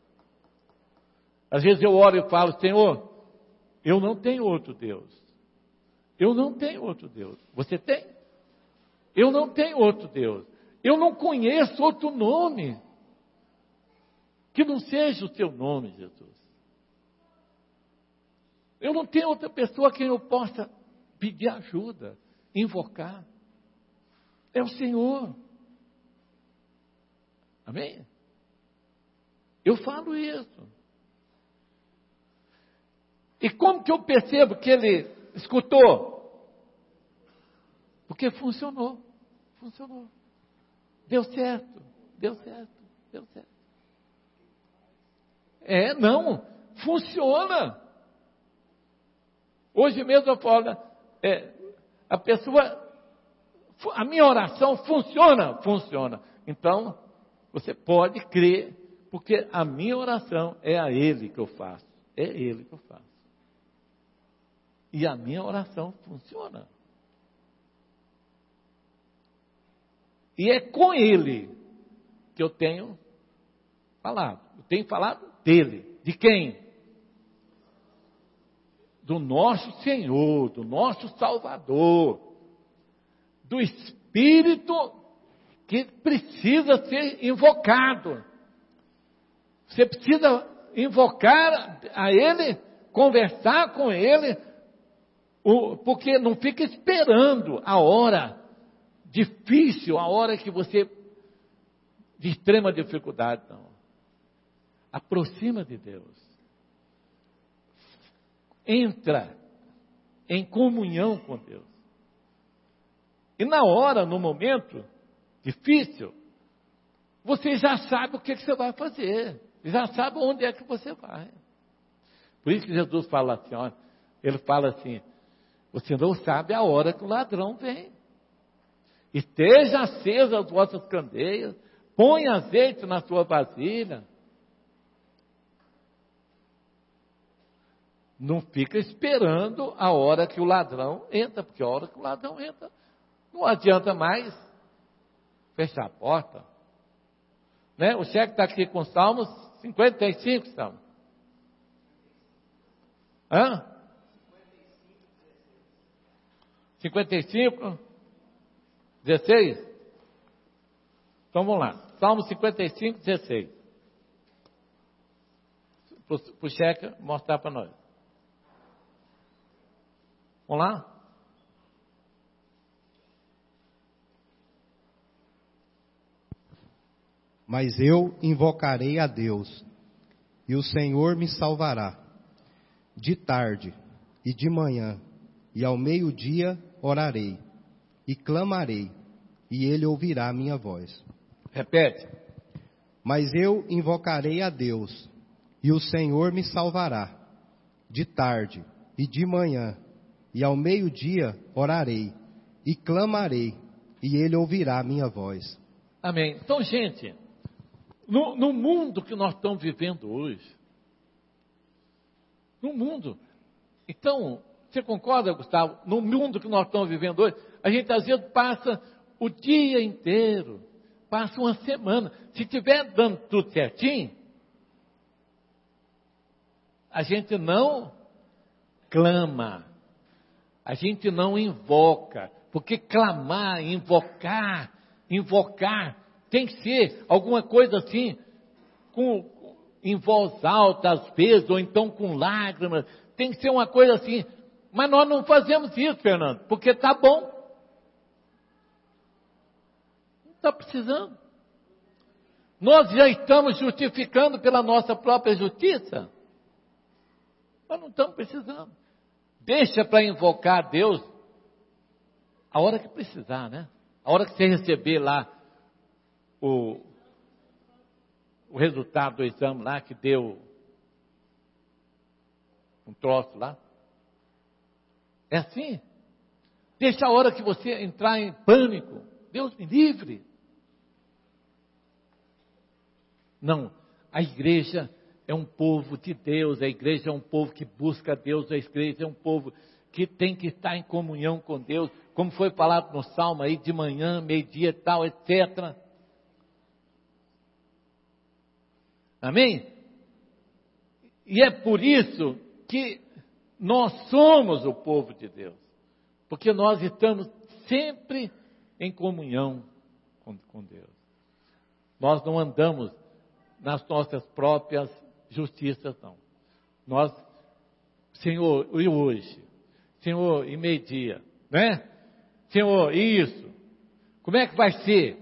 Às vezes eu oro e falo, Senhor, eu não tenho outro Deus. Eu não tenho outro Deus. Você tem? Eu não tenho outro Deus. Eu não conheço outro nome que não seja o teu nome, Jesus. Eu não tenho outra pessoa a quem eu possa pedir ajuda, invocar. É o Senhor. Amém? Eu falo isso. E como que eu percebo que ele escutou? Porque funcionou. Deu certo. Funciona. Hoje mesmo eu falo, a minha oração funciona. Então, você pode crer, porque a minha oração é a Ele que eu faço. E a minha oração funciona. E é com Ele que eu tenho falado. Eu tenho falado dele. De quem? Do nosso Senhor, do nosso Salvador. Do Espírito que precisa ser invocado. Você precisa invocar a Ele, conversar com Ele, porque não fica esperando a hora difícil, a hora que você de extrema dificuldade, não. Aproxima de Deus. Entra em comunhão com Deus. E na hora, no momento difícil, você já sabe o que você vai fazer. Já sabe onde é que você vai. Por isso que Jesus fala assim, olha, ele fala assim, você não sabe a hora que o ladrão vem. Esteja acesa as vossas candeias, põe azeite na sua vasilha. Não fica esperando a hora que o ladrão entra, porque a hora que o ladrão entra, não adianta mais fechar a porta. Né? O cheque está aqui com Salmos 55, Salmos. Hã? 55, 16? Então vamos lá. Salmo 55, 16. Para o cheque mostrar para nós. Vamos lá? Mas eu invocarei a Deus, e o Senhor me salvará. De tarde e de manhã, e ao meio-dia orarei, e clamarei, e Ele ouvirá a minha voz. Repete. Mas eu invocarei a Deus, e o Senhor me salvará. De tarde e de manhã, e ao meio-dia orarei, e clamarei, e Ele ouvirá a minha voz. Amém. Então, gente, no mundo que nós estamos vivendo hoje, no mundo, então, você concorda, Gustavo? No mundo que nós estamos vivendo hoje, a gente às vezes passa o dia inteiro, passa uma semana. Se estiver dando tudo certinho, a gente não clama, a gente não invoca, porque clamar, invocar tem que ser alguma coisa assim, em voz alta às vezes, ou então com lágrimas, tem que ser uma coisa assim. Mas nós não fazemos isso, Fernando, porque está bom. Não está precisando. Nós já estamos justificando pela nossa própria justiça. Nós não estamos precisando. Deixa para invocar a Deus a hora que precisar, né? A hora que você receber lá o resultado do exame lá, que deu um troço lá. É assim. Deixa a hora que você entrar em pânico. Deus me livre. Não, a igreja é um povo de Deus, a igreja é um povo que busca Deus, a igreja é um povo que tem que estar em comunhão com Deus, como foi falado no Salmo aí, de manhã, meio-dia, tal, etc. Amém? E é por isso que nós somos o povo de Deus, porque nós estamos sempre em comunhão com Deus. Nós não andamos nas nossas próprias justiças, não. Nós, Senhor, e hoje? Senhor, e meio-dia, né? Senhor, e isso? Como é que vai ser?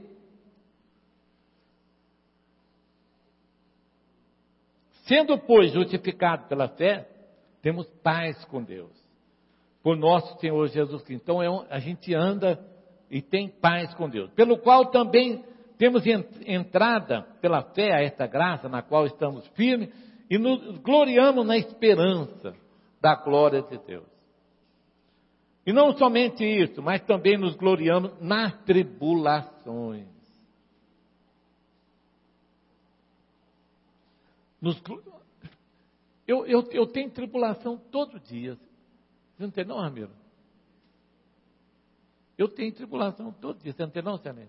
Sendo, pois, justificado pela fé, temos paz com Deus, por nosso Senhor Jesus Cristo. Então, a gente anda e tem paz com Deus, pelo qual também temos entrada pela fé a esta graça, na qual estamos firmes, e nos gloriamos na esperança da glória de Deus. E não somente isso, mas também nos gloriamos nas tribulações. Eu tenho tribulação todo dia. Você não tem não, Ramiro? Eu tenho tribulação todo dia. Você não tem não, Celinho?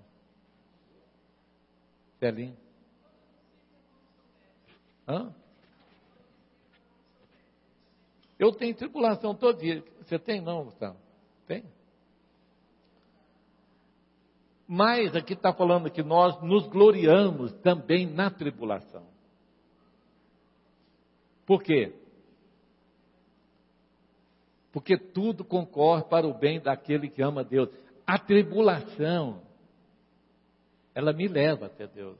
Celinho? Hã? Eu tenho tribulação todo dia. Você tem não, Gustavo? Tem? Mas aqui está falando que nós nos gloriamos também na tribulação. Por quê? Porque tudo concorre para o bem daquele que ama Deus. A tribulação, ela me leva até Deus.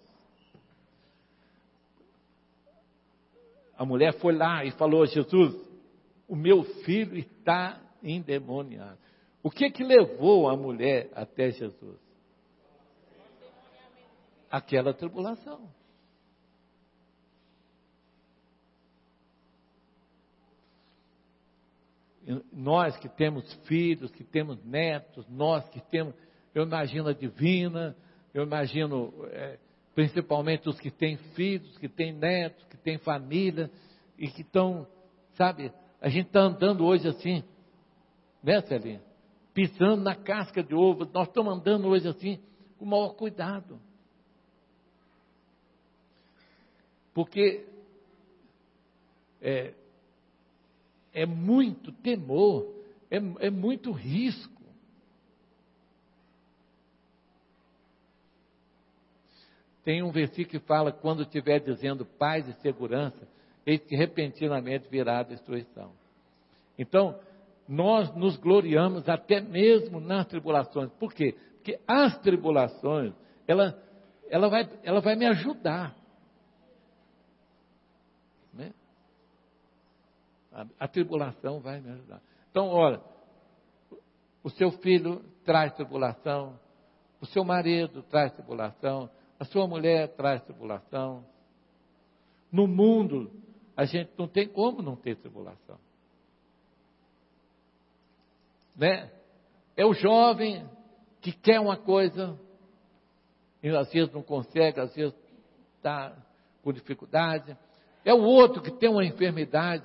A mulher foi lá e falou: Jesus, o meu filho está endemoniado. O que levou a mulher até Jesus? Aquela tribulação. Nós que temos filhos, que temos netos, nós que temos, eu imagino a Divina, eu imagino principalmente os que têm filhos, que têm netos, que têm família, e que estão, sabe, a gente está andando hoje assim, né, Celinha? Pisando na casca de ovo, nós estamos andando hoje assim, com o maior cuidado. Porque é muito temor, é muito risco. Tem um versículo que fala: quando estiver dizendo paz e segurança, eis que repentinamente virá a destruição. Então, nós nos gloriamos até mesmo nas tribulações. Por quê? Porque as tribulações, ela vai me ajudar. Né? A tribulação vai me ajudar. Então, olha, o seu filho traz tribulação, o seu marido traz tribulação, a sua mulher traz tribulação. No mundo, a gente não tem como não ter tribulação. Né? É o jovem que quer uma coisa, e às vezes não consegue, às vezes está com dificuldade. É o outro que tem uma enfermidade.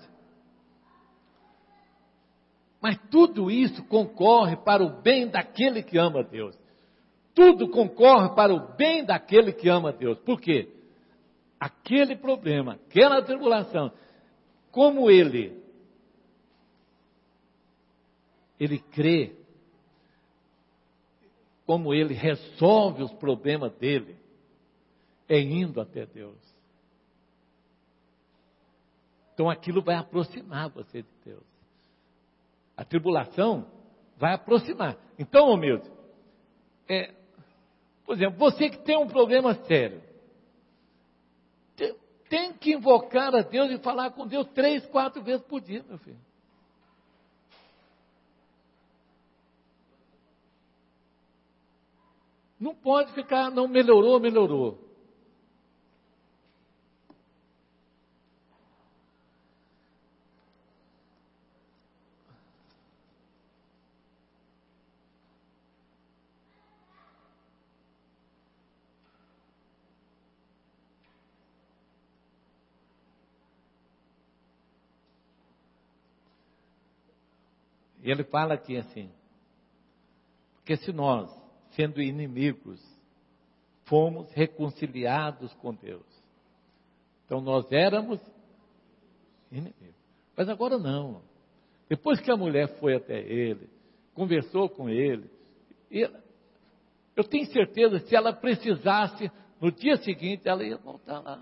Mas tudo isso concorre para o bem daquele que ama Deus. tudo concorre para o bem daquele que ama a Deus. Por quê? Aquele problema, aquela tribulação, como ele crê, como ele resolve os problemas dele, é indo até Deus. Então aquilo vai aproximar você de Deus. A tribulação vai aproximar. Então, humilde, por exemplo, você que tem um problema sério, tem que invocar a Deus e falar com Deus 3, 4 vezes por dia, meu filho. Não pode ficar, não melhorou. E ele fala aqui assim, porque se nós, sendo inimigos, fomos reconciliados com Deus. Então nós éramos inimigos. Mas agora não. Depois que a mulher foi até ele, conversou com ele, eu tenho certeza que se ela precisasse, no dia seguinte ela ia voltar lá.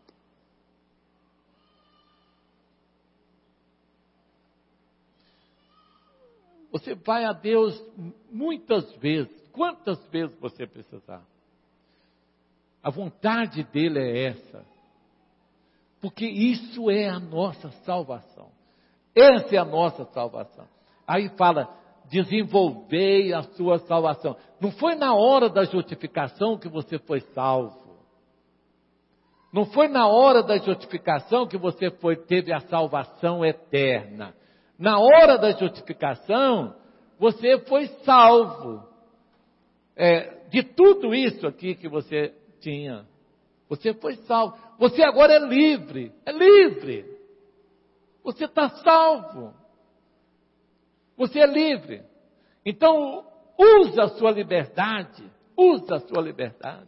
Você vai a Deus muitas vezes, quantas vezes você precisar. A vontade dele é essa. Porque isso é a nossa salvação. Essa é a nossa salvação. Aí fala, desenvolvei a sua salvação. Não foi na hora da justificação que você foi salvo. Não foi na hora da justificação que você teve a salvação eterna. Na hora da justificação, você foi salvo de tudo isso aqui que você tinha. Você foi salvo. Você agora é livre. É livre. Você está salvo. Você é livre. Então, usa a sua liberdade. Usa a sua liberdade.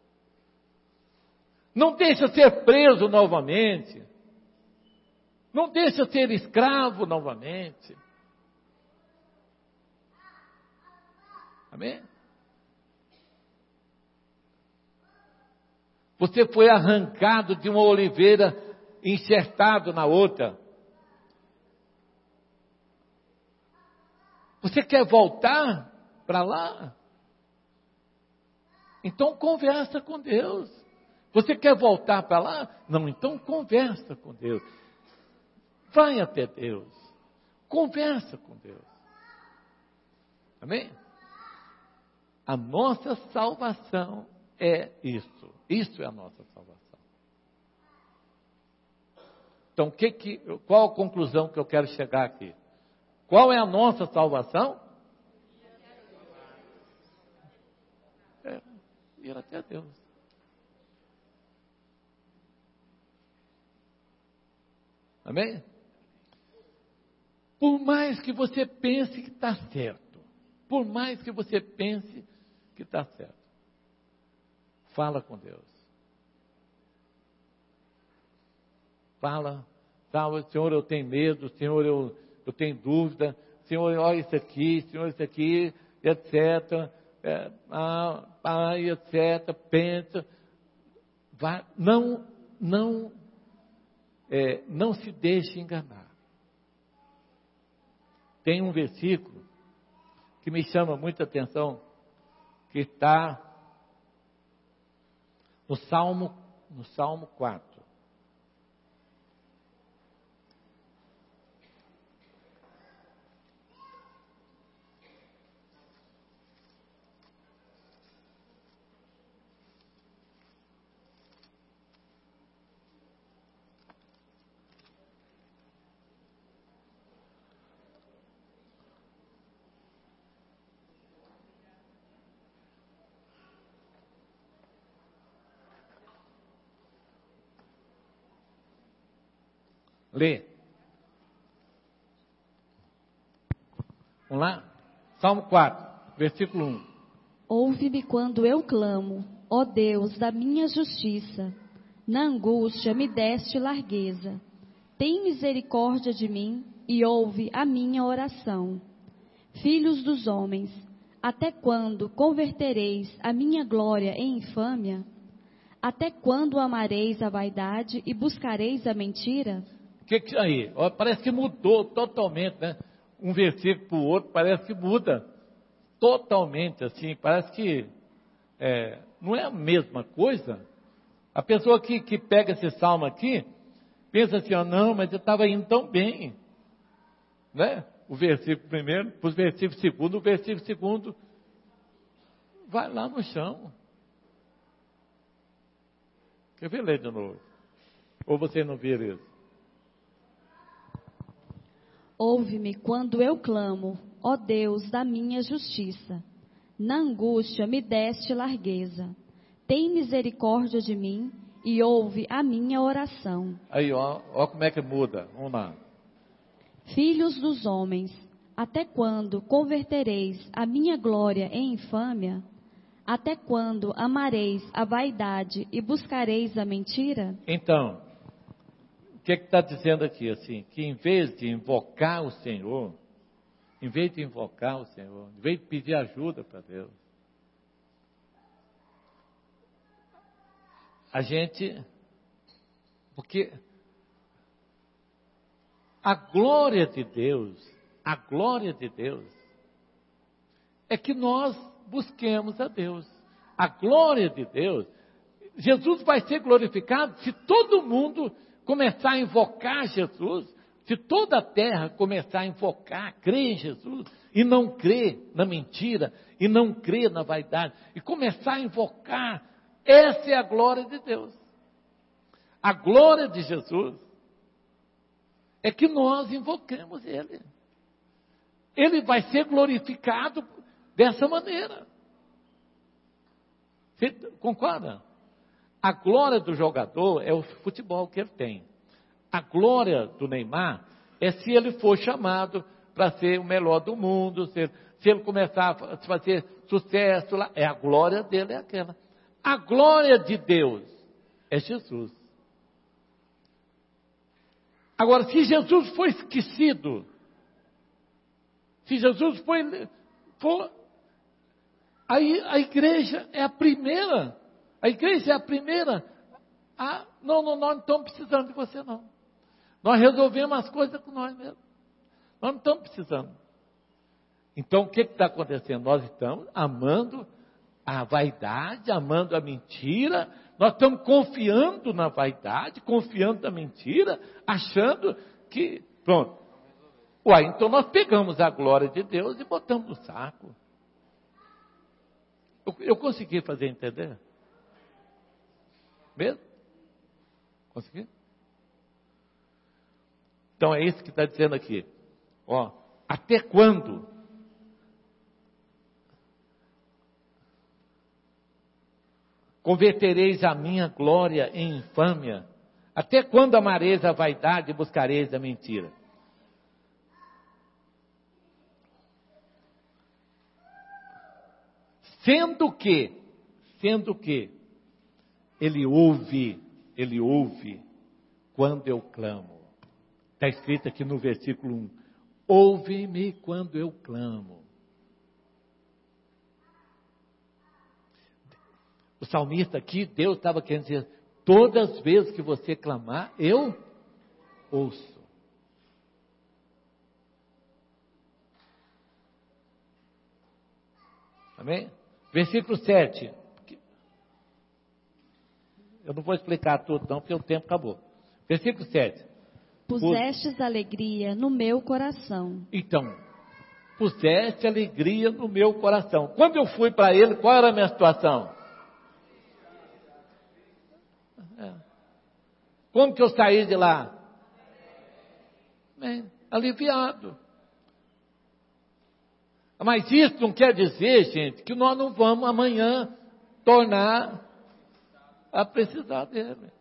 Não deixa ser preso novamente. Não deixa ser escravo novamente. Amém? Você foi arrancado de uma oliveira, enxertado na outra. Você quer voltar para lá? Então conversa com Deus. Você quer voltar para lá? Não, então conversa com Deus. Vai até Deus. Conversa com Deus. Amém? A nossa salvação é isso. Isso é a nossa salvação. Então, qual a conclusão que eu quero chegar aqui? Qual é a nossa salvação? Ir até Deus. Amém? Por mais que você pense que está certo, por mais que você pense que está certo, fala com Deus. Fala, Senhor, eu tenho medo, Senhor, eu tenho dúvida, Senhor, olha isso aqui, Senhor, isso aqui, etc. Pai, etc. Pensa. Não se deixe enganar. Tem um versículo que me chama muita atenção, que está no Salmo 4. Lê. Vamos lá? Salmo 4, versículo 1. Ouve-me quando eu clamo, ó Deus da minha justiça. Na angústia me deste largueza. Tem misericórdia de mim e ouve a minha oração. Filhos dos homens, até quando convertereis a minha glória em infâmia? Até quando amareis a vaidade e buscareis a mentira? Que aí? Ó, parece que mudou totalmente, né? Um versículo para o outro parece que muda totalmente, assim. Parece que não é a mesma coisa. A pessoa que pega esse salmo aqui pensa assim, ó, não, mas eu estava indo tão bem, né? O versículo primeiro, para o versículo segundo, o versículo segundo vai lá no chão. Quer ver ler de novo? Ou você não vê isso? Ouve-me quando eu clamo, ó Deus da minha justiça. Na angústia me deste largueza. Tem misericórdia de mim e ouve a minha oração. Aí, ó como é que muda. Vamos lá. Filhos dos homens, até quando convertereis a minha glória em infâmia? Até quando amareis a vaidade e buscareis a mentira? Então, o que está dizendo aqui? Assim, que em vez de invocar o Senhor, em vez de pedir ajuda para Deus, porque a glória de Deus é que nós busquemos a Deus. A glória de Deus, Jesus vai ser glorificado se todo mundo começar a invocar Jesus, se toda a terra começar a invocar, crer em Jesus, e não crer na mentira, e não crer na vaidade, e começar a invocar, essa é a glória de Deus. A glória de Jesus é que nós invoquemos Ele. Ele vai ser glorificado dessa maneira. Você concorda? A glória do jogador é o futebol que ele tem. A glória do Neymar é se ele for chamado para ser o melhor do mundo, se ele começar a fazer sucesso lá, a glória dele é aquela. A glória de Deus é Jesus. Agora, se Jesus foi esquecido, se Jesus for aí a igreja é a primeira. A igreja é a primeira. Não, nós não estamos precisando de você, não. Nós resolvemos as coisas com nós mesmos. Nós não estamos precisando. Então, o que está acontecendo? Nós estamos amando a vaidade, amando a mentira. Nós estamos confiando na vaidade, confiando na mentira, achando que, pronto. Então nós pegamos a glória de Deus e botamos no saco. Eu consegui fazer entender? Mesmo? Consegui? Então é isso que está dizendo aqui. Até quando? Convertereis a minha glória em infâmia? Até quando amareis a vaidade e buscareis a mentira? Sendo que Ele ouve quando eu clamo. Está escrito aqui no versículo 1. Ouve-me quando eu clamo. O salmista aqui, Deus estava querendo dizer, todas as vezes que você clamar, eu ouço. Amém? Versículo 7. Eu não vou explicar tudo não, porque o tempo acabou. Versículo 7. Pusestes alegria no meu coração. Então, puseste alegria no meu coração. Quando eu fui para Ele, qual era a minha situação? Como que eu saí de lá? Aliviado. Mas isso não quer dizer, gente, que nós não vamos amanhã tornar a precisar dele.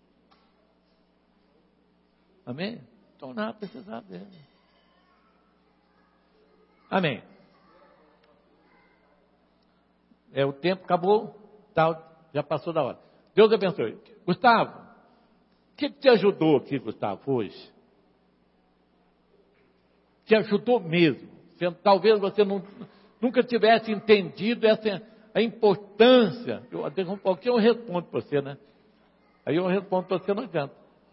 Amém? Tornar a precisar dele. Amém. O tempo acabou, tal, já passou da hora. Deus abençoe. Gustavo, o que te ajudou aqui, Gustavo, hoje? Te ajudou mesmo. Talvez você nunca tivesse entendido a importância. Daqui um pouquinho eu respondo para você, né? Aí eu respondo para você, não adianta.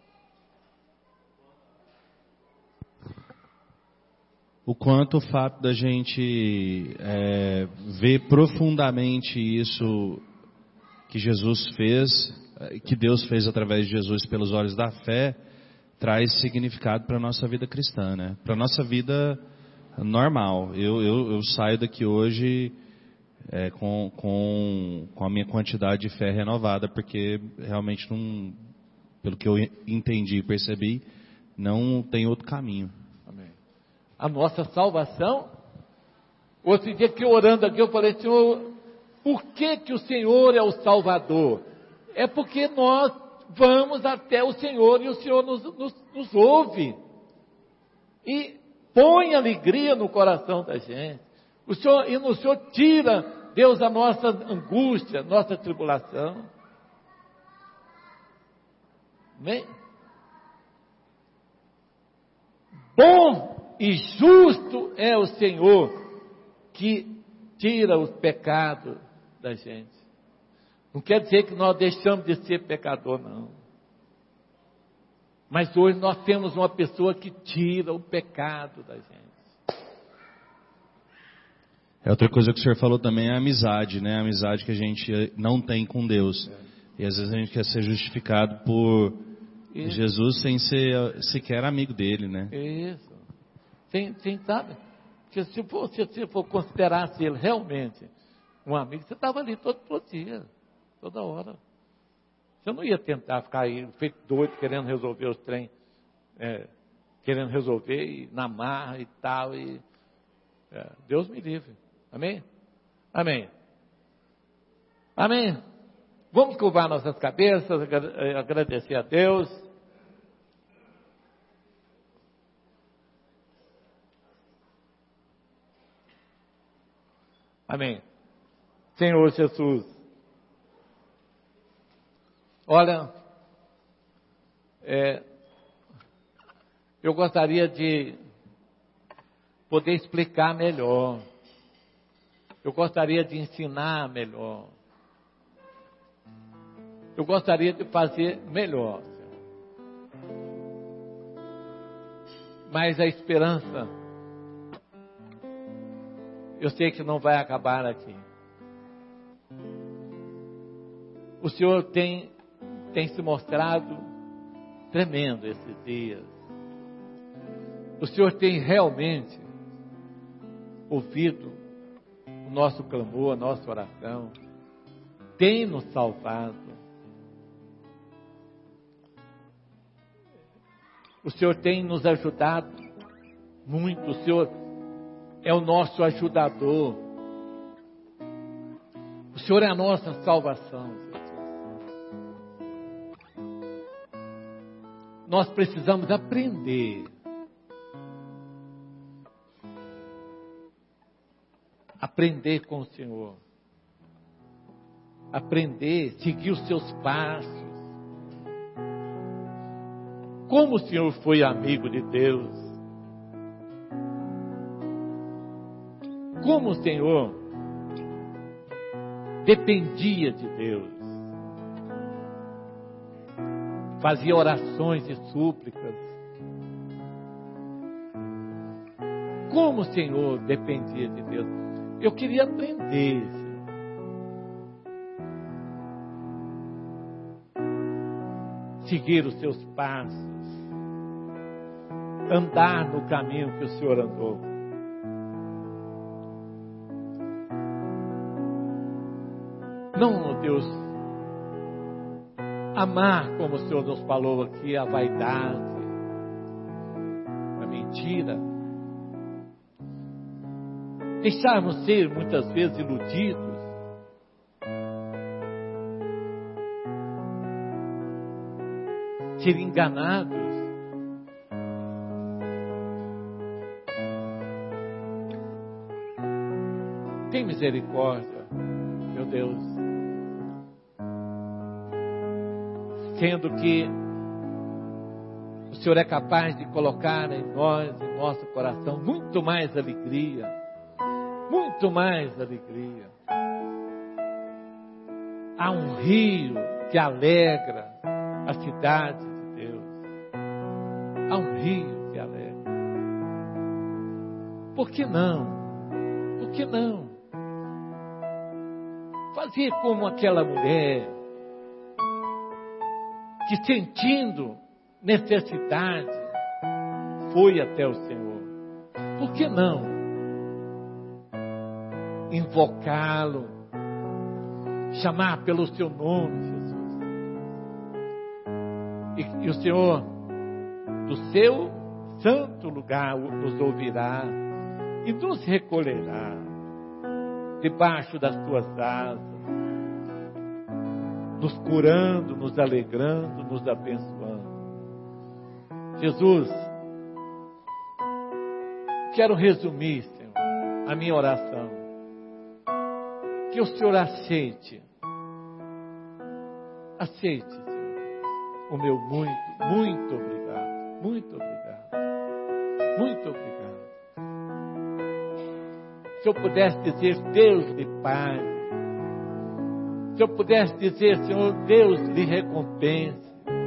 O quanto o fato da gente ver profundamente isso que Jesus fez, que Deus fez através de Jesus pelos olhos da fé, traz significado para a nossa vida cristã, né? Para a nossa vida normal. Eu saio daqui hoje com a minha quantidade de fé renovada, porque realmente não, pelo que eu entendi e percebi, não tem outro caminho. Amém. A nossa salvação, outro dia que orando aqui, eu falei, Senhor, por que o Senhor é o Salvador? É porque nós vamos até o Senhor e o Senhor nos ouve. E põe alegria no coração da gente. O Senhor tira, Deus, a nossa angústia, nossa tribulação. Amém? Bom e justo é o Senhor que tira os pecados da gente. Não quer dizer que nós deixamos de ser pecador, não. Mas hoje nós temos uma pessoa que tira o pecado da gente. Outra coisa que o senhor falou também é a amizade, né? A amizade que a gente não tem com Deus. E às vezes a gente quer ser justificado por Jesus sem ser sequer amigo dele, né? Isso. Sem sabe? Porque se você for considerar ele realmente um amigo, você estava ali todo dia, toda hora. Você não ia tentar ficar aí feito doido, querendo resolver os trem, querendo resolver e na marra e tal. Deus me livre. Amém? Amém. Amém. Vamos curvar nossas cabeças, agradecer a Deus. Amém. Senhor Jesus, olha, eu gostaria de poder explicar melhor. Eu gostaria de ensinar melhor. Eu gostaria de fazer melhor. Mas a esperança, eu sei que não vai acabar aqui. O Senhor tem se mostrado tremendo esses dias. O Senhor tem realmente ouvido o nosso clamor, a nossa oração. Tem nos salvado. O Senhor tem nos ajudado muito. O Senhor é o nosso ajudador. O Senhor é a nossa salvação. Nós precisamos aprender com o Senhor, aprender, seguir os seus passos. Como o Senhor foi amigo de Deus, como o Senhor dependia de Deus, fazia orações e súplicas. Como o Senhor dependia de Deus. Eu queria aprender. Seguir os seus passos. Andar no caminho que o Senhor andou. Não, ó Deus, amar, como o Senhor nos falou aqui, a vaidade, a mentira. Deixarmos ser muitas vezes iludidos. Ser enganados. Tem misericórdia. Deus. Sendo que o Senhor é capaz de colocar em nós, em nosso coração, muito mais alegria. Muito mais alegria. Há um rio que alegra a cidade de Deus. Há um rio que alegra. Por que não? Por que não? Fazer como aquela mulher que, sentindo necessidade, foi até o Senhor. Por que não invocá-lo, chamar pelo seu nome, Jesus? E o Senhor, do seu santo lugar, nos ouvirá e nos recolherá debaixo das tuas asas, nos curando, nos alegrando, nos abençoando. Jesus, quero resumir, Senhor, a minha oração. Que o Senhor aceite, Senhor, o meu muito obrigado, muito obrigado, muito obrigado. Se eu pudesse dizer, Deus lhe pague. Se eu pudesse dizer, Senhor, Deus lhe recompense.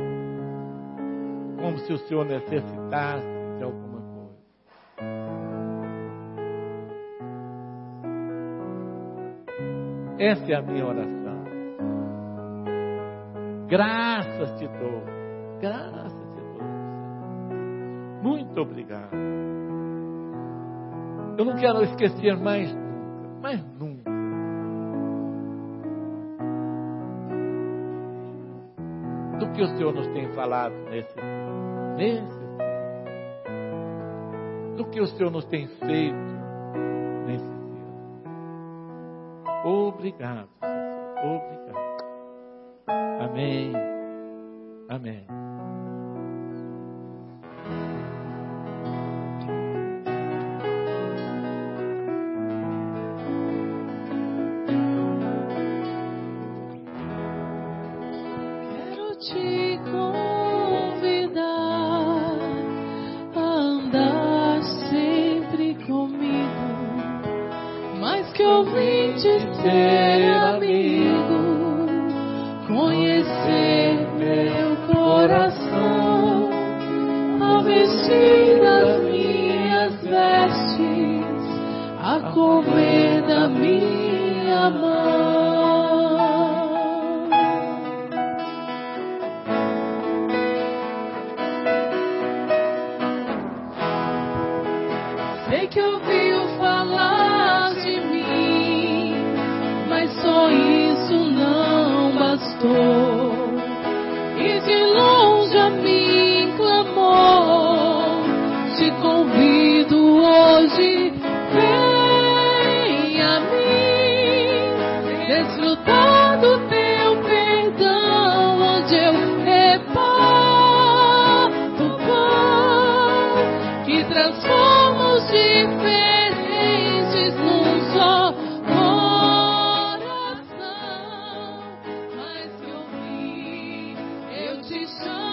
Como se o Senhor necessitasse de alguma coisa. Essa é a minha oração. Graças te dou. Graças te dou, Senhor. Muito obrigado. Eu não quero esquecer mais nunca. Do que o Senhor nos tem falado nesse do que o Senhor nos tem feito nesse dia. Obrigado, Jesus. Obrigado. Amém. Amém. Ser amigo, conhecer meu coração, ao vestir das minhas vestes, a comer da minha mão. Sei que ouviu falar de mim, mas só isso não bastou. E de longe a mim clamou. Te convido hoje, vem a mim, desfrutar do teu perdão, onde eu reparto o pão que transforma os diferentes num só. Te chamo.